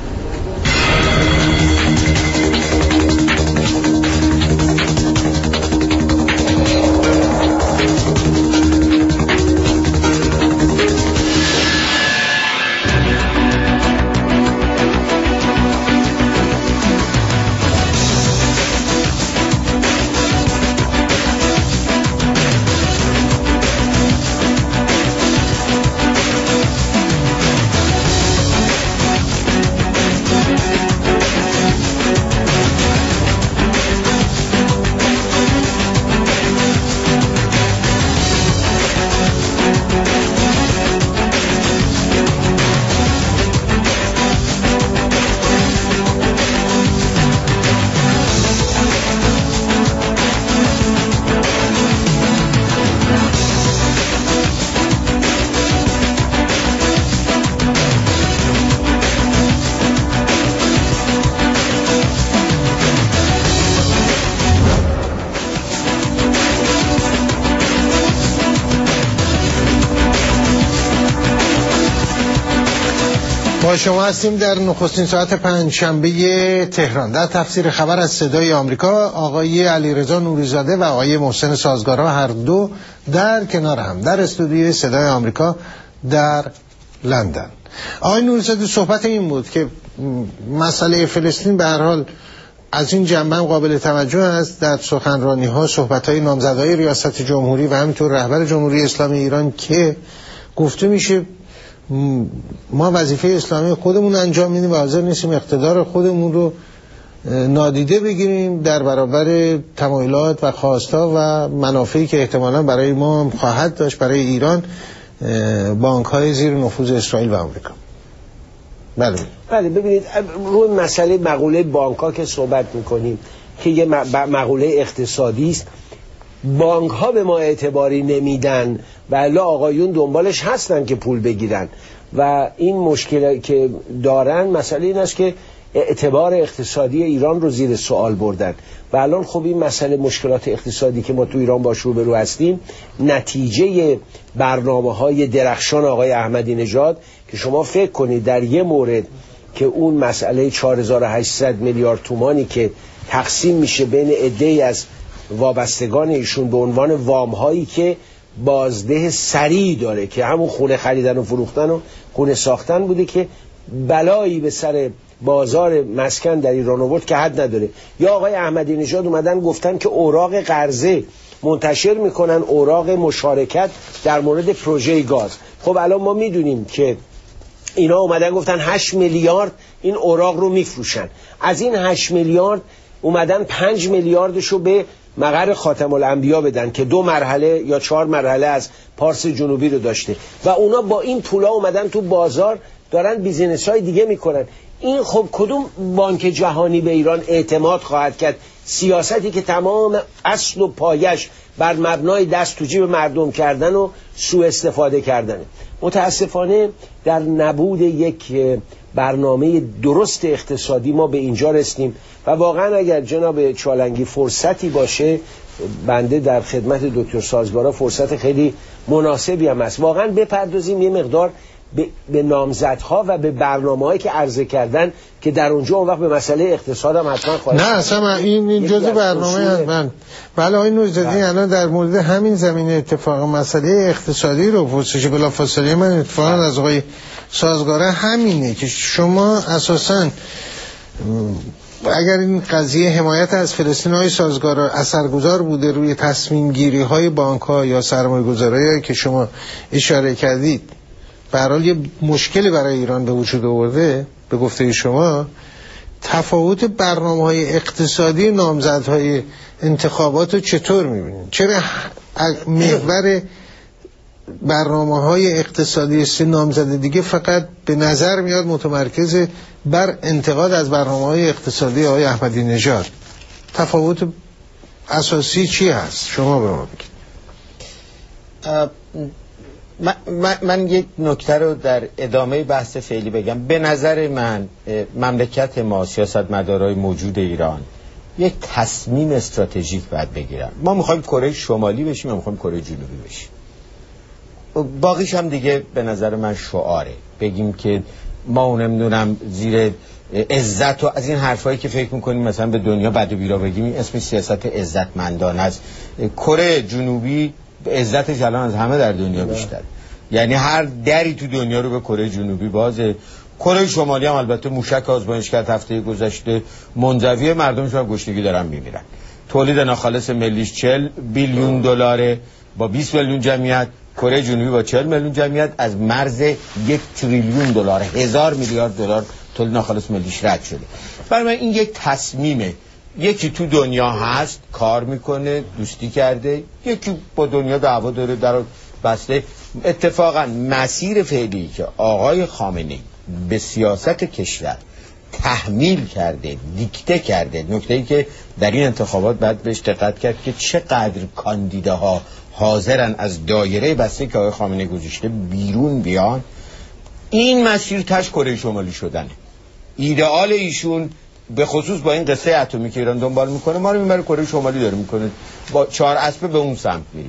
با شما هستیم در نخستین ساعت پنجشنبه تهران. در تفسیر خبر از صدای آمریکا آقای علیرضا نوریزاده و آقای محسن سازگارا هر دو در کنار هم در استودیوی صدای آمریکا در لندن. آقای نوریزاده، صحبت این بود که مسئله فلسطین به هر حال از این جنبه هم قابل توجه است. در سخنرانی ها صحبت های نامزدهای ریاست جمهوری و همینطور رهبر جمهوری اسلامی ایران که گفته میشه ما وظیفه اسلامی خودمون انجام میدیم و حاضر نیستیم اقتدار خودمون رو نادیده بگیریم در برابر تمایلات و خواستها و منافعی که احتمالاً برای ما خواهد داشت برای ایران بانک‌های زیر نفوذ اسرائیل و آمریکا. بله بله ببینید، روی مسئله مقوله بانک‌ها که صحبت می‌کنیم که یه مقوله اقتصادی است، بانک‌ها به ما اعتباری نمیدن و الا آقایون دنبالش هستن که پول بگیرن و این مشکل که دارن مسئله این است که اعتبار اقتصادی ایران رو زیر سوال بردن و الان خب این مسئله مشکلات اقتصادی که ما تو ایران باش روبرو هستیم نتیجه برنامه‌های درخشان آقای احمدی نژاد که شما فکر کنید در یه مورد که اون مسئله چهار هزار و هشتصد میلیارد تومانی که تقسیم میشه بین عده‌ای از وابستگان ایشون به عنوان وام‌هایی که بازده سریع داره که همون خونه خریدن و فروختن و خونه ساختن بوده که بلایی به سر بازار مسکن در ایران آورد که حد نداره. یا آقای احمدی نژاد اومدن گفتن که اوراق قرضه منتشر میکنن، اوراق مشارکت در مورد پروژه گاز. خب الان ما میدونیم که اینا اومدن گفتن هشت میلیارد این اوراق رو میفروشن. از این هشت میلیارد اومدن پنج میلیاردشو به مقر خاتم الانبیا بدن که دو مرحله یا چهار مرحله از پارس جنوبی رو داشته و اونا با این پولا اومدن تو بازار دارن بیزینس های دیگه میکنن. این خب کدوم بانک جهانی به ایران اعتماد خواهد کرد؟ سیاستی که تمام اصل و پایش بر مبنای دست تو جیب مردم کردن و سوء استفاده کردنه. متاسفانه در نبود یک برنامه درست اقتصادی ما به اینجا رسیدیم و واقعا اگر جناب چالنگی فرصتی باشه، بنده در خدمت دکتر سازگارا فرصت خیلی مناسبی هم است، واقعا بپردازیم یه مقدار به, به نامزدها و به برنامه‌هایی که عرضه کردن که در اونجا اون وقت به مسئله اقتصاد هم حتما خواهد. نه اصلا این این جزء برنامه هست. من بله آقای نوری‌زاده الان در مورد همین زمینه اتفاق مسئله اقتصادی رو پرسش بلافاصله من اتفاقا از آقای سازگاره همینه که شما اساساً اگر این قضیه حمایت از فلسطین های سازگار اثرگذار بوده روی تصمیم گیری های بانک ها یا سرمایه گذاری که شما اشاره کردید به هر حال یه مشکلی برای ایران به وجود آورده، به گفته شما تفاوت برنامه‌های اقتصادی نامزدهای انتخابات رو چطور می‌بینید؟ چرا محور برنامه‌های اقتصادی سه نامزد دیگه فقط به نظر میاد متمرکز بر انتقاد از برنامه‌های اقتصادی آقای احمدی نژاد؟ تفاوت اساسی چی هست؟ شما به ما بگید. من, من, من یک نکته رو در ادامه بحث فعلی بگم. به نظر من مملکت ما، سیاستمدارای موجود ایران یک تصمیم استراتژیک باید بگیرن. ما میخوایم کره شمالی بشیم، ما میخوایم کره جنوبی بشیم. باقیش هم دیگه به نظر من شعاره. بگیم که ما نمیدونم زیر عزت و از این حرفایی که فکر میکنیم مثلا به دنیا بد و بیرا بگیم، این اسم سیاست عزتمندانه است. کره جنوبی عزتش الان از همه در دنیا بیشتر، یعنی هر دری تو دنیا رو به کره جنوبی بازه. کره شمالی هم البته موشک آزمایش کرد هفته گذشته، منزوی مردمش هم گشنگی دارن میمیرن. تولید ناخالص ملیش چهل بیلیون دلاره با بیست میلیون جمعیت، کره جنوبی با چهل میلیون جمعیت از مرز یک تریلیون دلار، هزار میلیارد دلار تولید ناخالص ملیش رد شده. برای من این یک تصمیمه. یکی تو دنیا هست کار میکنه، دوستی کرده، یکی با دنیا دعوا داره در بسته. اتفاقا مسیر فعلی که آقای خامنه‌ای به سیاست کشور تحمیل کرده، دیکته کرده، نکته‌ای که در این انتخابات باید بهش دقت کرد که چقدر کاندیداها حاضرن از دایره بسته که آقای خامنه‌ای گذاشته بیرون بیان، این مسیر تاش کره شمالی شدنه. ایدئال ایشون به خصوص با این قصه اتمی که ایران دنبال میکنه ما رو میبره کره شمالی داره میکنه، با چهار اسبه به اون سمت میریم.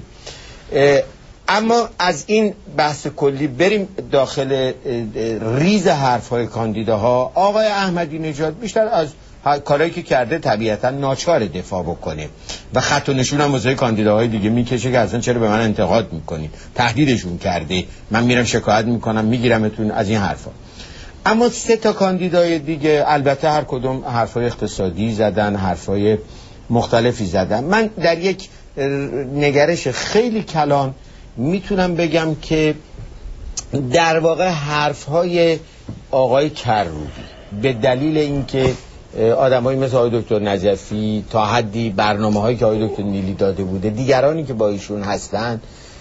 اما از این بحث کلی بریم داخل ریز حرفهای کاندیداها. آقای احمدی نژاد بیشتر از کارهایی که کرده طبیعتا ناچار دفاع بکنه و خط و نشون هم واسه کاندیداهای دیگه میکشه که اصلا چرا به من انتقاد میکنین، تهدیدشون کرده، من میرم شکایت میکنم میگیرمتون، از این حرفا. اما سه تا کاندیدای دیگه البته هر کدوم حرفای اقتصادی زدن، حرفای مختلفی زدن. من در یک نگرش خیلی کلان میتونم بگم که در واقع حرفهای آقای کروبی به دلیل اینکه آدمایی مثل آقای دکتر نجفی تا حدی برنامه‌هایی که آقای دکتر نیلی داده بوده، دیگرانی که با ایشون هستن،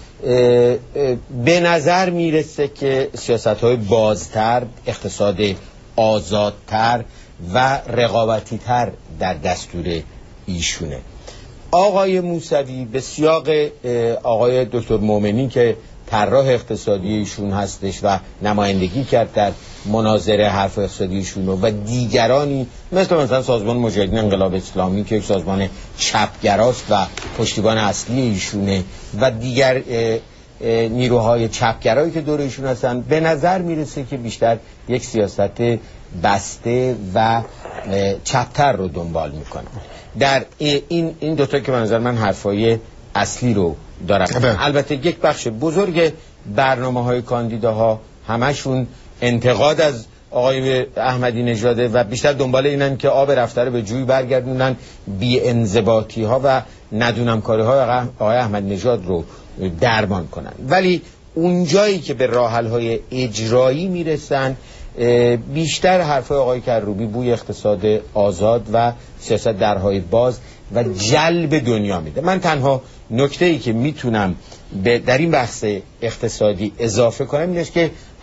به نظر میرسه که سیاست‌های بازتر، اقتصاد آزادتر و رقابتی‌تر در دستور ایشونه. آقای موسوی به سیاق آقای دکتر مومنی که طراح اقتصادی ایشون هستش و نمایندگی کرد در مناظره حرف اقتصادی ایشون و دیگرانی مثل مثلا سازمان مجاهدین انقلاب اسلامی که یک سازمان چپگراست و پشتیبان اصلی ایشونه و دیگر نیروهای چپگرایی که دور ایشون هستن، به نظر میرسه که بیشتر یک سیاست بسته و چپتر رو دنبال میکنه. در این این دوتا که به نظر من حرفای اصلی رو دارم. البته یک بخش بزرگ برنامه‌های کاندیداها همشون انتقاد از آقای احمدی نژاده و بیشتر دنبال اینن که آب رفته رو به جوی برگردونن، بی انضباطی ها و ندونم کاری های آقای احمدی نژاد رو درمان کنن. ولی اون جایی که به راه حل های اجرایی میرسن، بیشتر حرفای آقای کروبی بوی اقتصاد آزاد و سیاست درهای باز و جلب دنیا میده. من تنها نکته‌ای که میتونم در این بحث اقتصادی اضافه کنم اینه که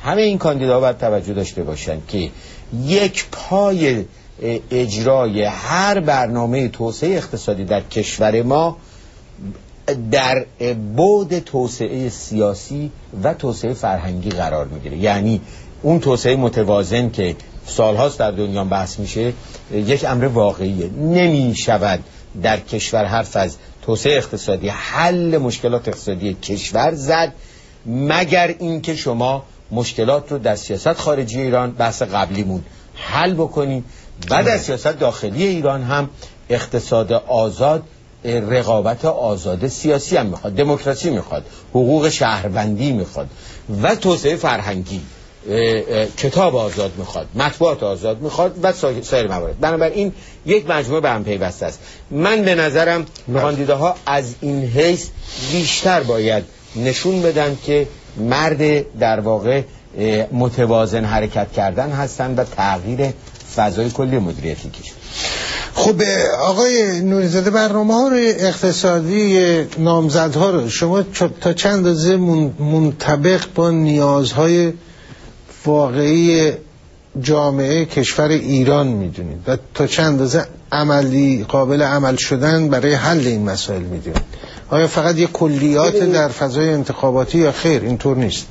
همه این کاندیداها باید توجه داشته باشن که یک پای اجرای هر برنامه توسعه اقتصادی در کشور ما در بعد توسعه سیاسی و توسعه فرهنگی قرار میگیره. یعنی اون توسعه متوازن که سالهاست در دنیا بحث میشه یک امر واقعیه. نمی شود در کشور حرف از توسعه اقتصادی، حل مشکلات اقتصادی کشور زد مگر اینکه شما مشکلات رو در سیاست خارجی ایران بحث قبلیمون حل بکنید. بعد از سیاست داخلی ایران هم اقتصاد آزاد، رقابت آزاد سیاسی هم میخواد، دموکراسی میخواد، حقوق شهروندی میخواد و توسعه فرهنگی، کتاب آزاد میخواد، مطبوعات آزاد میخواد و سایر موارد. بنابراین یک مجموعه به هم پیوسته است. من به نظرم کاندیداها از این حیث بیشتر باید نشون بدن که مرد در واقع متوازن حرکت کردن هستن و تغییر فضای کلی مدیریتی کشور. خب آقای نوری‌زاده، برنامه‌های اقتصادی نامزدها رو شما تا چند اندازه منطبق با نیازهای واقعی جامعه کشور ایران میدونید و تا چند اندازه عملی قابل عمل شدن برای حل این مسائل میدونید؟ آیا فقط یک کلیات در فضای انتخاباتی یا خیر اینطور نیست؟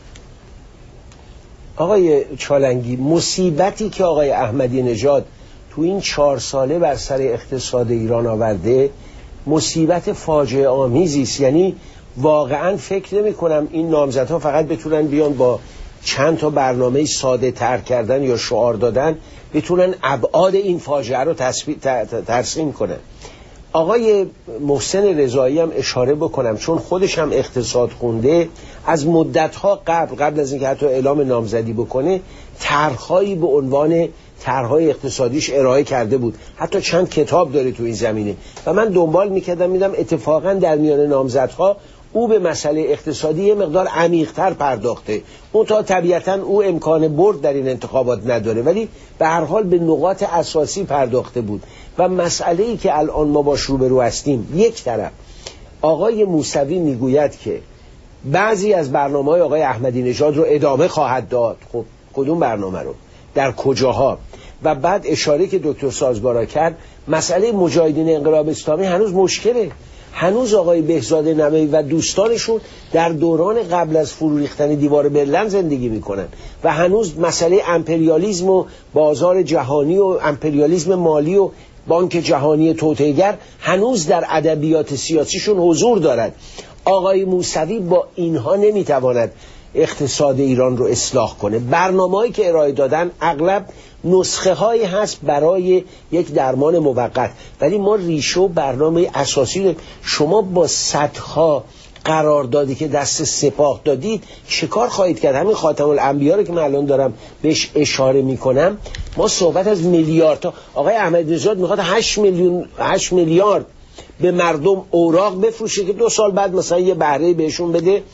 آقای چالنگی، مصیبتی که آقای احمدی نژاد تو این چهار ساله بر سر اقتصاد ایران آورده مصیبت فاجعه آمیزی است. یعنی واقعا فکر نمی کنم این نامزدها فقط بتونن بیان با چند تا برنامه ساده تر کردن یا شعار دادن بتونن ابعاد این فاجعه رو ترسیم کنن. آقای محسن رضایی هم اشاره بکنم چون خودش هم اقتصاد خونده، از مدتها قبل قبل از اینکه حتی اعلام نامزدی بکنه طرح‌هایی به عنوان طرح‌های اقتصادیش ارائه کرده بود، حتی چند کتاب داره تو این زمینه و من دنبال میکردم میدم اتفاقا در میان نامزدها او به مسئله اقتصادی یه مقدار عمیق‌تر پرداخته. اون تا طبیعتاً او امکان برد در این انتخابات نداره ولی به هر حال به نقاط اساسی پرداخته بود و مسئله‌ای که الان ما باش روبرو هستیم، یک طرف آقای موسوی میگوید که بعضی از برنامه‌های آقای احمدی نژاد رو ادامه خواهد داد. خب کدوم برنامه رو؟ در کجاها؟ و بعد اشاره که دکتر سازگارا کرد، مسئله مجاهدین انقلاب اسلامی هنوز مشکله. هنوز آقای بهزاد نووی و دوستانشون در دوران قبل از فرو ریختن دیوار برلین زندگی میکنن و هنوز مسئله امپریالیسم و بازار جهانی و امپریالیسم مالی و بانک جهانی توطئه‌گر هنوز در ادبیات سیاسیشون حضور دارد. آقای موسوی با اینها نمیتواند اقتصاد ایران رو اصلاح کنه. برنامه‌ای که ارائه دادن اغلب نسخه هایی هست برای یک درمان موقت، ولی ما ریشه و برنامه اساسی داریم. شما با صدها قراردادی که دست سپاه دادید چه کار خواهید کرد؟ همین خاتم الانبیا رو که من الان دارم بهش اشاره میکنم، ما صحبت از میلیاردها. آقای احمدی نژاد میخواد هشت میلیون هشت میلیارد به مردم اوراق بفروشه که دو سال بعد مثلا یه بهره بهشون بده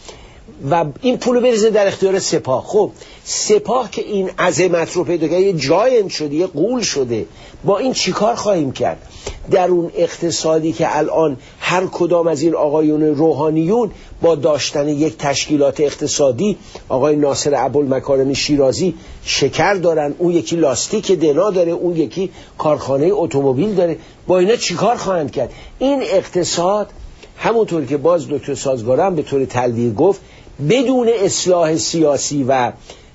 و این پولو بریزه در اختیار سپاه. خب سپاه که این عظمت رو پیدا کرده، یه جاین شده، یه غول شده، با این چیکار خواهیم کرد؟ در اون اقتصادی که الان هر کدام از این آقایون روحانیون با داشتن یک تشکیلات اقتصادی، آقای ناصر ابوالمکارم شیرازی شکر دارن، اون یکی لاستیک دنا داره، اون یکی کارخانه اتومبیل داره، با اینا چیکار خواهند کرد؟ این اقتصاد همونطور که باز دکتر سازگارم به طور تلویح گفت بدون اصلاح سیاسی و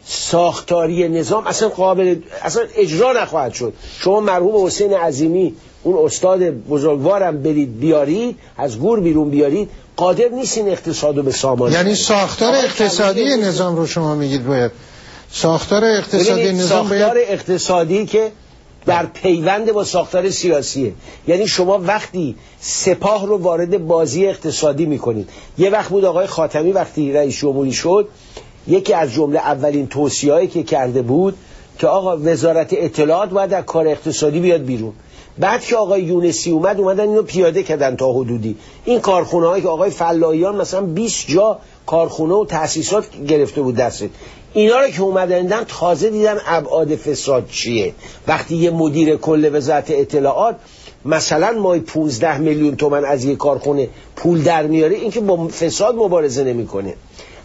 ساختاری نظام اصلا قابل اصلا اجرا نخواهد شد. شما مرحوم حسین عظیمی اون استاد بزرگوارم برید بیارید، از گور بیرون بیارید، قادر نیستین اقتصادو به سامان. یعنی ساختار اقتصادی نظام رو شما میگید باید ساختار اقتصادی نظام ساختار باید... اقتصادی که در پیوند با ساختار سیاسیه. یعنی شما وقتی سپاه رو وارد بازی اقتصادی میکنید، یه وقت بود آقای خاتمی وقتی رئیس جمهوری شد یکی از جمله اولین توصیه‌ای که کرده بود که آقا وزارت اطلاعات باید در کار اقتصادی بیاد بیرون. بعد که آقای یونسی اومد اومدن اینو پیاده کردن تا حدودی. این کارخونه‌هایی که آقای فلاحیان مثلا بیست جا کارخونه و تأسیسات گرفته بود دست، اینا رو که اومدن تازه دیدن ابعاد فساد چیه. وقتی یه مدیر کل وزارت اطلاعات مثلا مای پانزده میلیون تومان از یک کارخونه پول در میاره، این که با فساد مبارزه نمیکنه.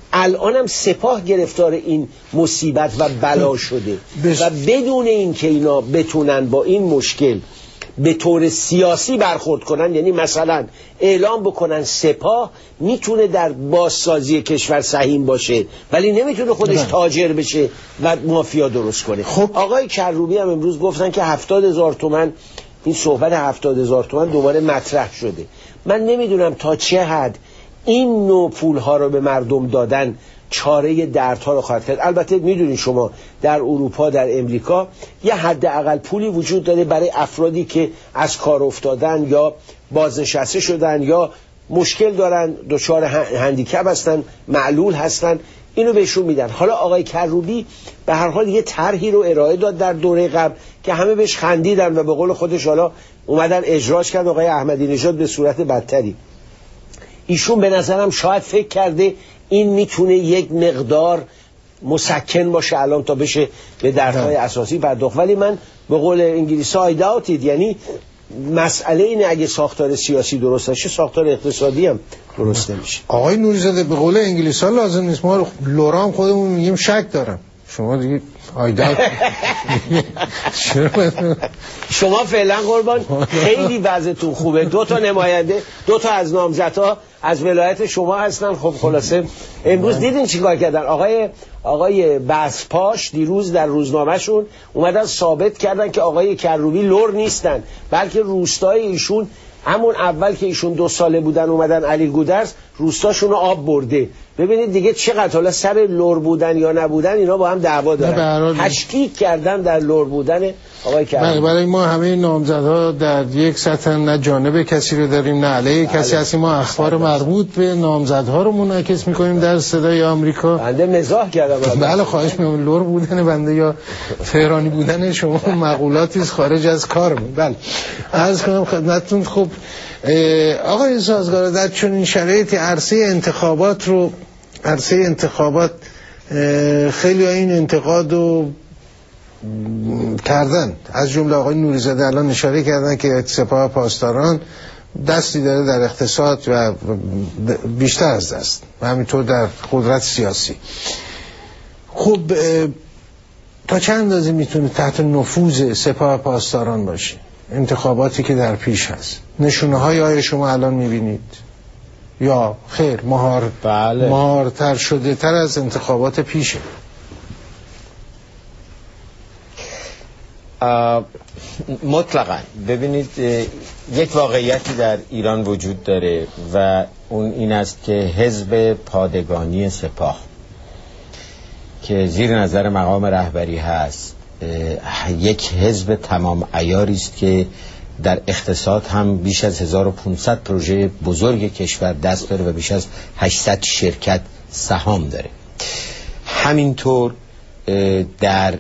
الانم سپاه گرفتار این مصیبت و بلا شده و بدون اینکه اینا بتونن با این مشکل به طور سیاسی برخورد کنن، یعنی مثلا اعلام بکنن سپاه میتونه در بازسازی کشور سهیم باشه ولی نمیتونه خودش تاجر بشه و مافیا درست کنه. خب آقای کروبی هم امروز گفتن که هفتاد هزار تومن، این صحبت هفتاد هزار تومن دوباره مطرح شده. من نمیدونم تا چه حد این نوع پولها رو به مردم دادن چاره دردها رو خواهد کرد. البته میدونید شما در اروپا، در امریکا یه حد اقل پولی وجود داره برای افرادی که از کار افتادن یا بازنشسته شدن یا مشکل دارن، دچار هندیکپ هستن، معلول هستن، اینو بهشون میدن. حالا آقای کروبی به هر حال یه طرحی رو ارائه داد در دوره قبل که همه بهش خندیدن و به قول خودش حالا اومدن اجراش کرد آقای احمدی نژاد به صورت بدتری. ایشون به نظرم شاید فکر کرده این میتونه یک مقدار مسکن باشه الان تا بشه به دردهای اساسی پرداخت، ولی من به قول انگلیسی ها I doubt it، یعنی مسئله اینه اگه ساختار سیاسی درست نشه ساختار اقتصادی هم درست نمیشه. آقای نوری‌زاده به قول انگلیسی ها لازم نیست، ما لورام خودمون میگیم شک دارم، شما دیگه I doubt شما فعلا قربان خیلی وضعتون خوبه، دو تا نماینده، دو تا از نامزدها از ولایت شما هستن. خب خلاصه امروز دیدین چیکار کردن آقای آقای بسپاش دیروز در روزنامه‌شون اومدن ثابت کردن که آقای کروبی لور نیستن، بلکه روستای ایشون همون اول که ایشون دو ساله بودن اومدن علی گودرز روستاشون رو آب برده. ببینید دیگه چقدر حالا سر لور بودن یا نبودن اینا با هم دعوا دارن، تشکیک کردن در لور بودن آقای کروبی. برای ما همه نامزدها در یک سطح نه جانب کسی رو داریم نه علیه کسی هستیم، ما اخبار مربوط به نامزدها رو منعکس میکنیم در صدای آمریکا. بنده مزاح کردم. بله خواهش می‌کنم، لور بودن بنده یا تهرانی بودن شما مقولاتی است خارج از کارمون. بله عرض کنم خدمتتون. خب آقای سازگار، در چنین شرایطی عرصه انتخابات رو عرصه انتخابات خیلی این انتقاد رو کردن، از جمله آقای نوری‌زاده الان اشاره کردن که سپاه پاسداران دستی داره در اقتصاد و بیشتر از دست و همینطور در قدرت سیاسی. خب تا چند اندازه میتونه تحت نفوذ سپاه پاسداران باشه انتخاباتی که در پیش هست؟ نشونه های آیا شما الان میبینید یا خیر مهار بله. مهارتر شده تر از انتخابات پیشه؟ مطلقاً ببینید یک واقعیتی در ایران وجود داره و اون این است که حزب پادگانی سپاه که زیر نظر مقام رهبری هست یک حزب تمام عیاری است که در اقتصاد هم بیش از هزار و پانصد پروژه بزرگ کشور دست داره و بیش از هشتصد شرکت سهام داره. همینطور در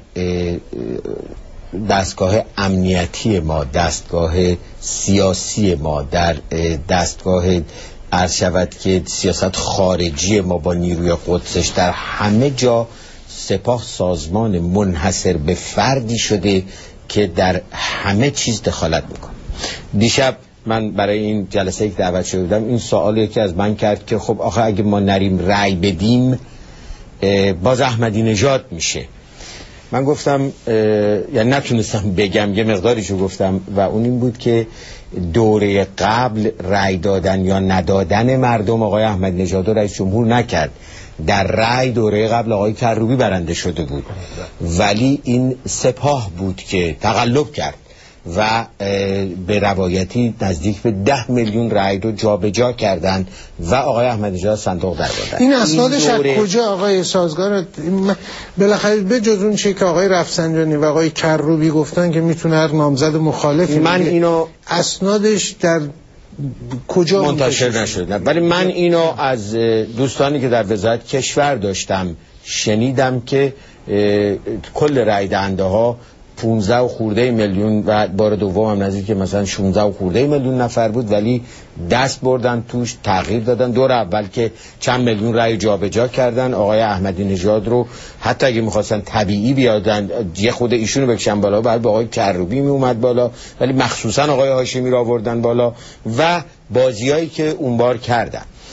دستگاه امنیتی ما، دستگاه سیاسی ما، در دستگاه عرض شود که سیاست خارجی ما با نیروی قدسش، در همه جا سپاه سازمان منحصر به فردی شده که در همه چیز دخالت میکنه. دیشب من برای این جلسه که دعوت شده بودم این سوال یکی از من کرد که خب آخه اگه ما نریم رأی بدیم باز احمدی نژاد میشه. من گفتم یعنی نتونستم بگم، یه مقداریشو گفتم و اون این بود که دوره قبل رأی دادن یا ندادن مردم آقای احمدی نژاد رو رئیس جمهور نکرد. در رأی دوره قبل آقای کروبی برنده شده بود ولی این سپاه بود که تقلب کرد و به روایتی نزدیک به ده میلیون رأی رو جابجا کردن و آقای احمدی نژاد صندوق در بردن. این اسنادش از کجا آقای سازگار؟ بالاخره به جز اون چیزی که آقای رفسنجانی و آقای کروبی گفتن که میتونه هر نامزد مخالفی، من اینو اسنادش در کجا منتشر نشده، ولی من اینو از دوستانی که در وزارت کشور داشتم شنیدم که کل رأی دهنده ها پانزده و خورده میلیون و بار دوم هم نزدیک که مثلا شانزده و خورده میلیون نفر بود ولی دست بردن توش، تغییر دادن. دور اول که چند میلیون رأی جابجا کردن، آقای احمدی نژاد رو حتی اگه میخواستن طبیعی بیادن یه خود ایشونو بکشن بالا بعد با آقای کروبی می اومد بالا، ولی مخصوصا آقای هاشمی رو آوردن بالا و بازیایی که اون بار کردن.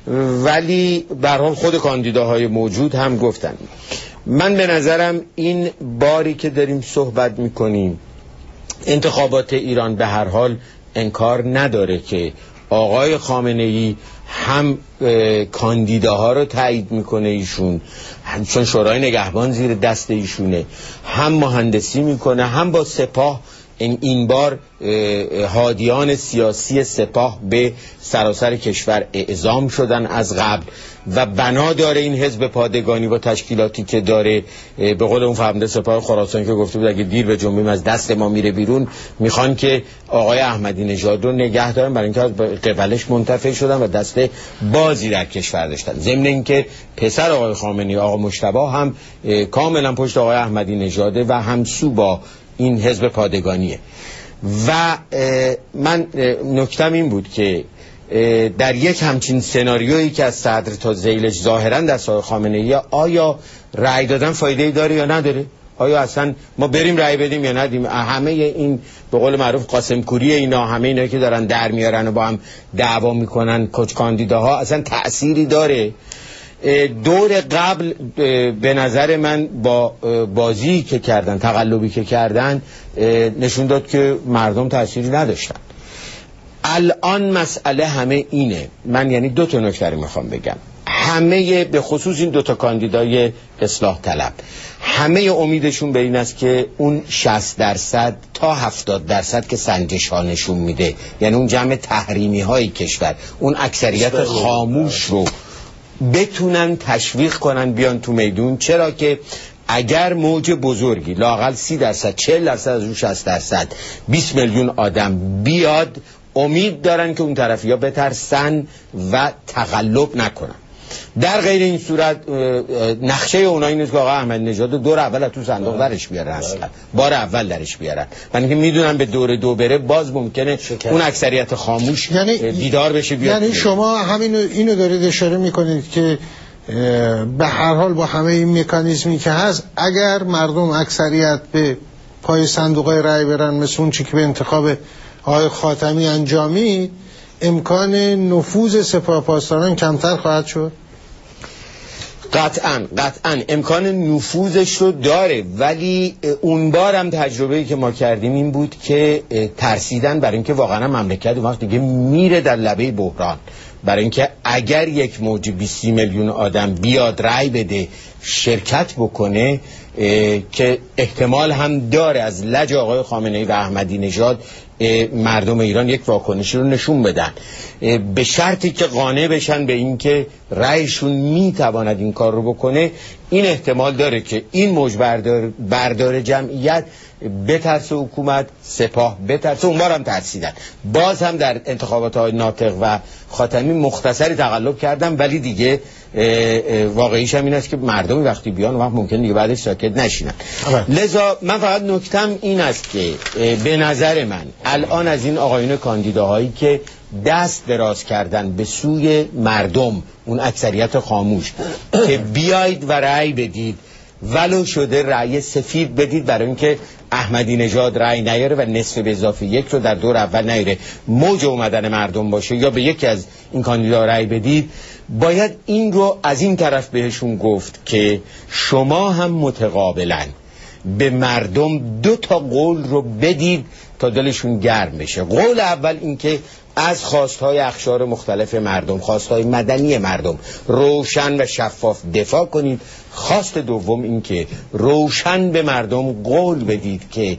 ولی به هر حال خود کاندیداهای موجود هم گفتن. من به نظرم این باری که داریم صحبت میکنیم انتخابات ایران به هر حال انکار نداره که آقای خامنه‌ای هم کاندیداها رو تایید میکنه ایشون، چون شورای نگهبان زیر دست ایشونه، هم مهندسی میکنه، هم با سپاه این, این بار هادیان سیاسی سپاه به سراسر کشور اعزام شدن از قبل و بنا داره این حزب پادگانی با تشکیلاتی که داره. به قول اون فرمانده سپاه خراسان که گفته بود اگه دیر به جنبیم از دست ما میره بیرون، میخوان که آقای احمدی نژاد رو نگه دارن برای اینکه از قبلش منتفع شدن و دست بازی در کشور داشتن. ضمن اینکه پسر آقای خامنه‌ای آقا مجتبی هم کاملا پشت آقای احمدی نژاده و همسو با این حزب پادگانیه. و من نکتم این بود که در یک همچین سناریویی که از صدر تا ذیلش ظاهرا در آقای خامنه‌ای، آیا رأی دادن فایده‌ای داره یا نداره؟ آیا اصلا ما بریم رأی بدیم یا ندیم؟ همه این به قول معروف قاسم کوری اینا، همه اینا که دارن در میارن و با هم دعوا میکنن کچ کاندیداها، اصلا تأثیری داره؟ دور قبل به نظر من با بازی که کردن، تقلبی که کردن، نشون داد که مردم تأثیری نداشتن. الان مسئله همه اینه. من یعنی دو تا نکته رو میخوام بگم. همه به خصوص این دو تا کاندیدای اصلاح طلب، همه امیدشون به این است که اون شصت درصد تا هفتاد درصد که سنجش ها نشون میده، یعنی اون جمع تحریمی های کشور، اون اکثریت خاموش رو بتونن تشویق کنن بیان تو میدون. چرا که اگر موج بزرگی لااقل سی درصد چهل درصد از اون شصت درصد بیست میلیون آدم بیاد، امید دارن که اون طرفی ها بترسن و تقلب نکنن. در غیر این صورت نقشه اونایی نیست که آقا احمدی نژاد دور اول تو صندوق درش بیارن، اصلا بار اول درش بیارن، من که میدونم به دور دو بره باز ممکنه شکر. اون اکثریت خاموش یعنی بیدار بشه بیاد. یعنی شما همین اینو دارید اشاره میکنید که به هر حال با همه این مکانیزمی که هست، اگر مردم اکثریت به پای صندوق رای برن، مثل اون چی که به انتخاب آقای خاتمی انجامید، امکان نفوذ سپاه پاسداران کمتر خواهد شد؟ قطعاً قطعاً امکان نفوذش رو داره، ولی اون بار هم تجربه‌ای که ما کردیم این بود که ترسیدن برای اینکه واقعا مملکت اون وقت دیگه میره در لبه بحران، برای اینکه اگر یک موج بیست میلیون آدم بیاد رأی بده، شرکت بکنه، که احتمال هم داره از لج آقای خامنه‌ای و احمدی نژاد مردم ایران یک واکنشی رو نشون بدن، به شرطی که قانع بشن به این که رأیشون میتواند این کار رو بکنه. این احتمال داره که این موج بردار, بردار جمعیت بترسه حکومت، سپاه بترسه. اون بار هم ترسیدن، باز هم در انتخابات های ناطق و خاتمی مختصری تقلب کردن، ولی دیگه واقعیش هم این است که مردم وقتی بیان وقت ممکن دیگه بعدش ساکت نشینن. لذا من فقط نکتم این است که به نظر من الان از این آقایون کاندیداهایی که دست دراز کردن به سوی مردم، اون اکثریت خاموش، که بیایید و رأی بدید، ولو شده رأی سفید بدید برای اینکه احمدی نژاد رأی نیاره و نصف به اضافه یک رو در دور اول نیاره، موج اومدن مردم باشه، یا به یکی از این کاندیدا رأی بدید. باید این رو از این طرف بهشون گفت که شما هم متقابلا به مردم دو تا قول رو بدید تا دلشون گرم بشه. قول اول این که از خواستهای اقشار مختلف مردم، خواستهای مدنی مردم روشن و شفاف دفاع کنید. خواست دوم این که روشن به مردم قول بدید که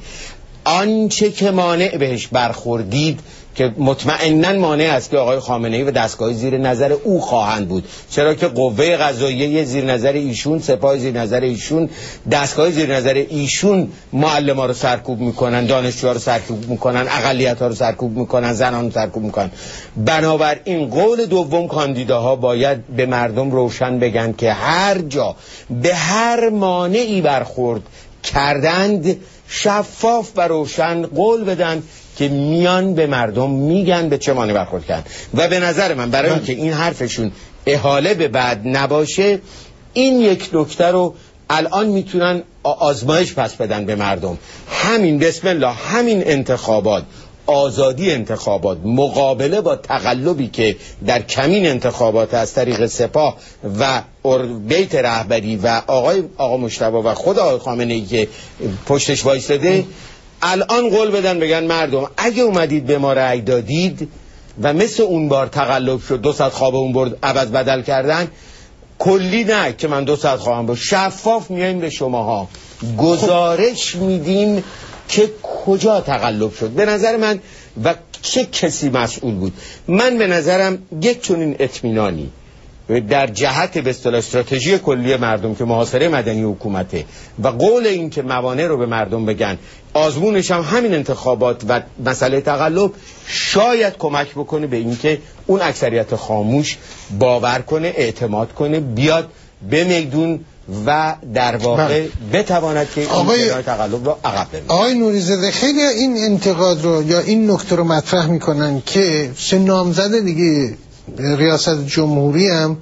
آنچه که مانع بهش برخوردید، که مطمئناً مانع است که آقای خامنه‌ای و دستگاه زیر نظر او خواهند بود، چرا که قوه قضاییه زیر نظر ایشون، سپاه زیر نظر ایشون، دستگاه زیر نظر ایشون معلم‌ها رو سرکوب میکنن، دانشجوها رو سرکوب میکنن، اقلیت‌ها رو سرکوب میکنن، زنان رو سرکوب میکنن. بنابراین قول دوم کاندیداها باید به مردم روشن بگن که هر جا به هر مانعی برخورد کردند، شفاف و روشن قول بدن که میان به مردم میگن به چه مانع برخورد کردن. و به نظر من برای اینکه این حرفشون احاله به بعد نباشه، این یک نکته رو الان میتونن آزمایش پس بدن به مردم. همین بسم الله، همین انتخابات آزادی انتخابات مقابله با تقلبی که در کمین انتخابات از طریق سپاه و بیت رهبری و آقای آقا مجتبی و خود آقای خامنه‌ای که پشتش وایساده، الان قول بدن بگن مردم اگه اومدید به ما رأی دادید و مثل اون بار تقلب شد دو ساعت خواب اون برد عوض بدل کردن، کلی نه که من دو ساعت خواهم بود، شفاف میایم به شماها گزارش میدیم که کجا تقلب شد به نظر من و چه کسی مسئول بود. من به نظرم یک چنین اطمینانی در جهت به اصطلاح استراتژی کلی مردم که محاصره مدنی حکومته و قول این که موانع رو به مردم بگن، آزمونش هم همین انتخابات و مسئله تقلب شاید کمک بکنه به اینکه اون اکثریت خاموش باور کنه، اعتماد کنه، بیاد به میدون و در واقع بتواند که آقای تقلب رو عقب بندازه. آقای نوریزاده خیلی این انتقاد رو یا این نکته رو مطرح میکنن که سه نامزد دیگه ریاست جمهوری هم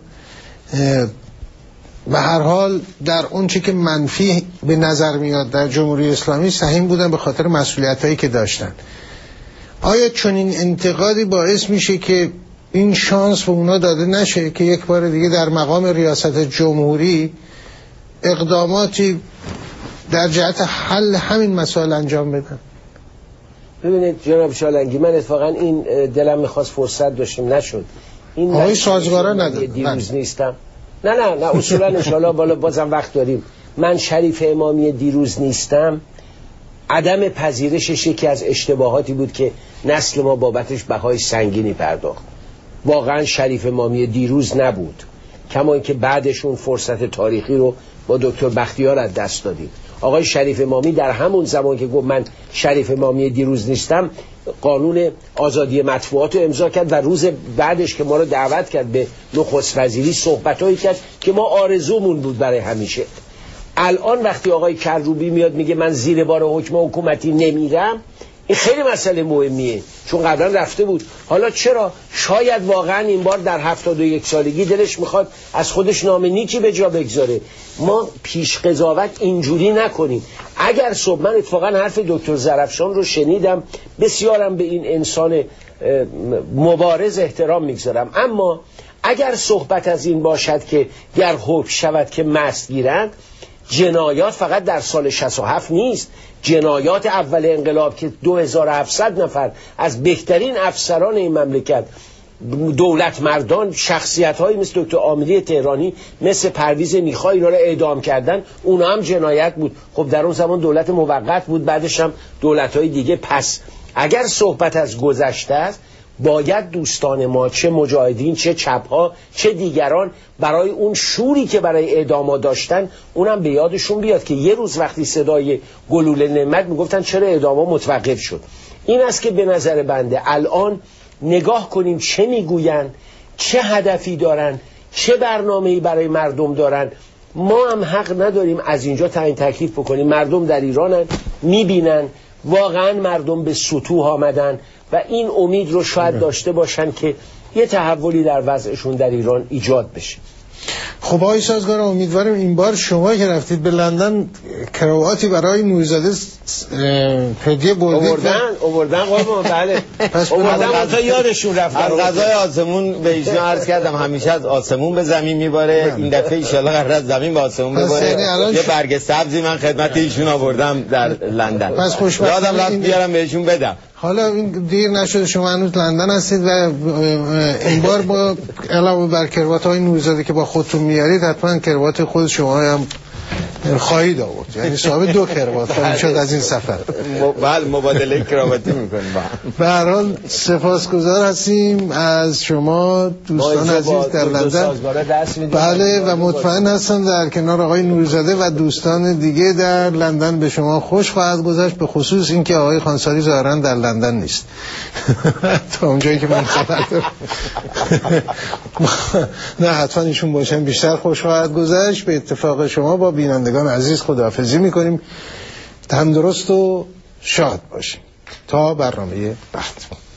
به هر حال در اون چی که منفی به نظر میاد در جمهوری اسلامی سهیم بودن به خاطر مسئولیت هایی که داشتن. آیا چنین انتقادی باعث میشه که این شانس به اونا داده نشه که یک بار دیگه در مقام ریاست جمهوری اقداماتی در جهت حل همین مسائل انجام بدن؟ ببینید جناب شالنگی، من اتفاقا این دلم میخواست فرصت داشتیم نشد. این آقای سازگارا نداره دیروز نیستم. نه نه نه اصولا انشالله بالا بازم وقت داریم. من شریف امامی دیروز نیستم. عدم پذیرشش یکی از اشتباهاتی بود که نسل ما بابتش بهای سنگینی پرداخت. واقعا شریف امامی دیروز نبود، کما اینکه بعدشون فرصت تاریخی رو با دکتر بختیار از دست دادیم. آقای شریف امامی در همون زمان که گفت من شریف امامی دیروز نیستم، قانون آزادی مطبوعات رو امضا کرد و روز بعدش که ما رو دعوت کرد به نخست وزیری صحبتایی کرد که ما آرزومون بود برای همیشه. الان وقتی آقای کروبی میاد میگه من زیر بار حکم حکومتی نمیرم، این خیلی مسئله مهمیه، چون قبلا رفته بود. حالا چرا؟ شاید واقعا این بار در هفتاد و یک سالگی دلش میخواد از خودش نام نیکی به جا بگذاره. ما پیش قضاوت اینجوری نکنیم. اگر صبح من اتفاقا حرف دکتر زرفشان رو شنیدم، بسیارم به این انسان مبارز احترام میگذارم، اما اگر صحبت از این باشد که گر حکم شود که مست گیرند، جنایات فقط در سال شصت و هفت نیست. جنایات اول انقلاب که دو هزار و هفتصد نفر از بهترین افسران این مملکت، دولت مردان، شخصیت هایی مثل دکتر عاملی تهرانی، مثل پرویز میخایی را اعدام کردن، اونا هم جنایت بود. خب در اون زمان دولت موقت بود، بعدش هم دولت های دیگه. پس اگر صحبت از گذشته است، باید دوستان ما، چه مجاهدین، چه چپها، چه دیگران، برای اون شوری که برای اعداما داشتن اونم به یادشون بیاد که یه روز وقتی صدای گلوله نعمت میگفتن چرا اعداما متوقف شد. این است که به نظر بنده الان نگاه کنیم چه میگوین، چه هدفی دارن، چه برنامه‌ای برای مردم دارن. ما هم حق نداریم از اینجا تعیین تکلیف بکنیم. مردم در ایرانن، میبینن واقعا مردم به سطوح آمدن و این امید رو شاید داشته باشن که یه تحولی در وضعشون در ایران ایجاد بشه. خب آقای سازگار، امیدوارم این بار شما که رفتید به لندن کراواتی برای نوریزاده هدیه بردید. آوردن آوردن قربان. بله پس آوردن غذا یادشون رفت. از غذای آسمون به ایشون عرض کردم همیشه از آسمون به زمین میباره، این دفعه ان شاء الله قرار از زمین به آسمون بباره. یه برگ سبزی من خدمت ایشون آوردم در لندن. پس خوشبختانه یادم رفت بیارم بهشون بدم. حالا این دیر نشده، شما هنوز لندن هستید و این بار با علاوه بر کروات های نوریزاده که با خودتون میارید، حتما کروات خود شما هم خواهید آورد، یعنی صاحب دو کروات خواهید شد از این سفر. بله مبادله کرواتی میکنیم. به هر حال سپاسگزار هستیم از شما دوستان عزیز در لندن. بله و مطمئن هستم در کنار آقای نوریزاده و دوستان دیگه در لندن به شما خوش خواهد گذشت، به خصوص اینکه آقای خانساری ظاهرا در لندن نیست تا اونجایی که من خبر دارم. نه حتما ایشون باشن بیشتر خوش خواهد گذشت. به اتفاق شما با بینندگان عزیز خداحافظی میکنیم. تندرست و شاد باشیم تا برنامه بعد.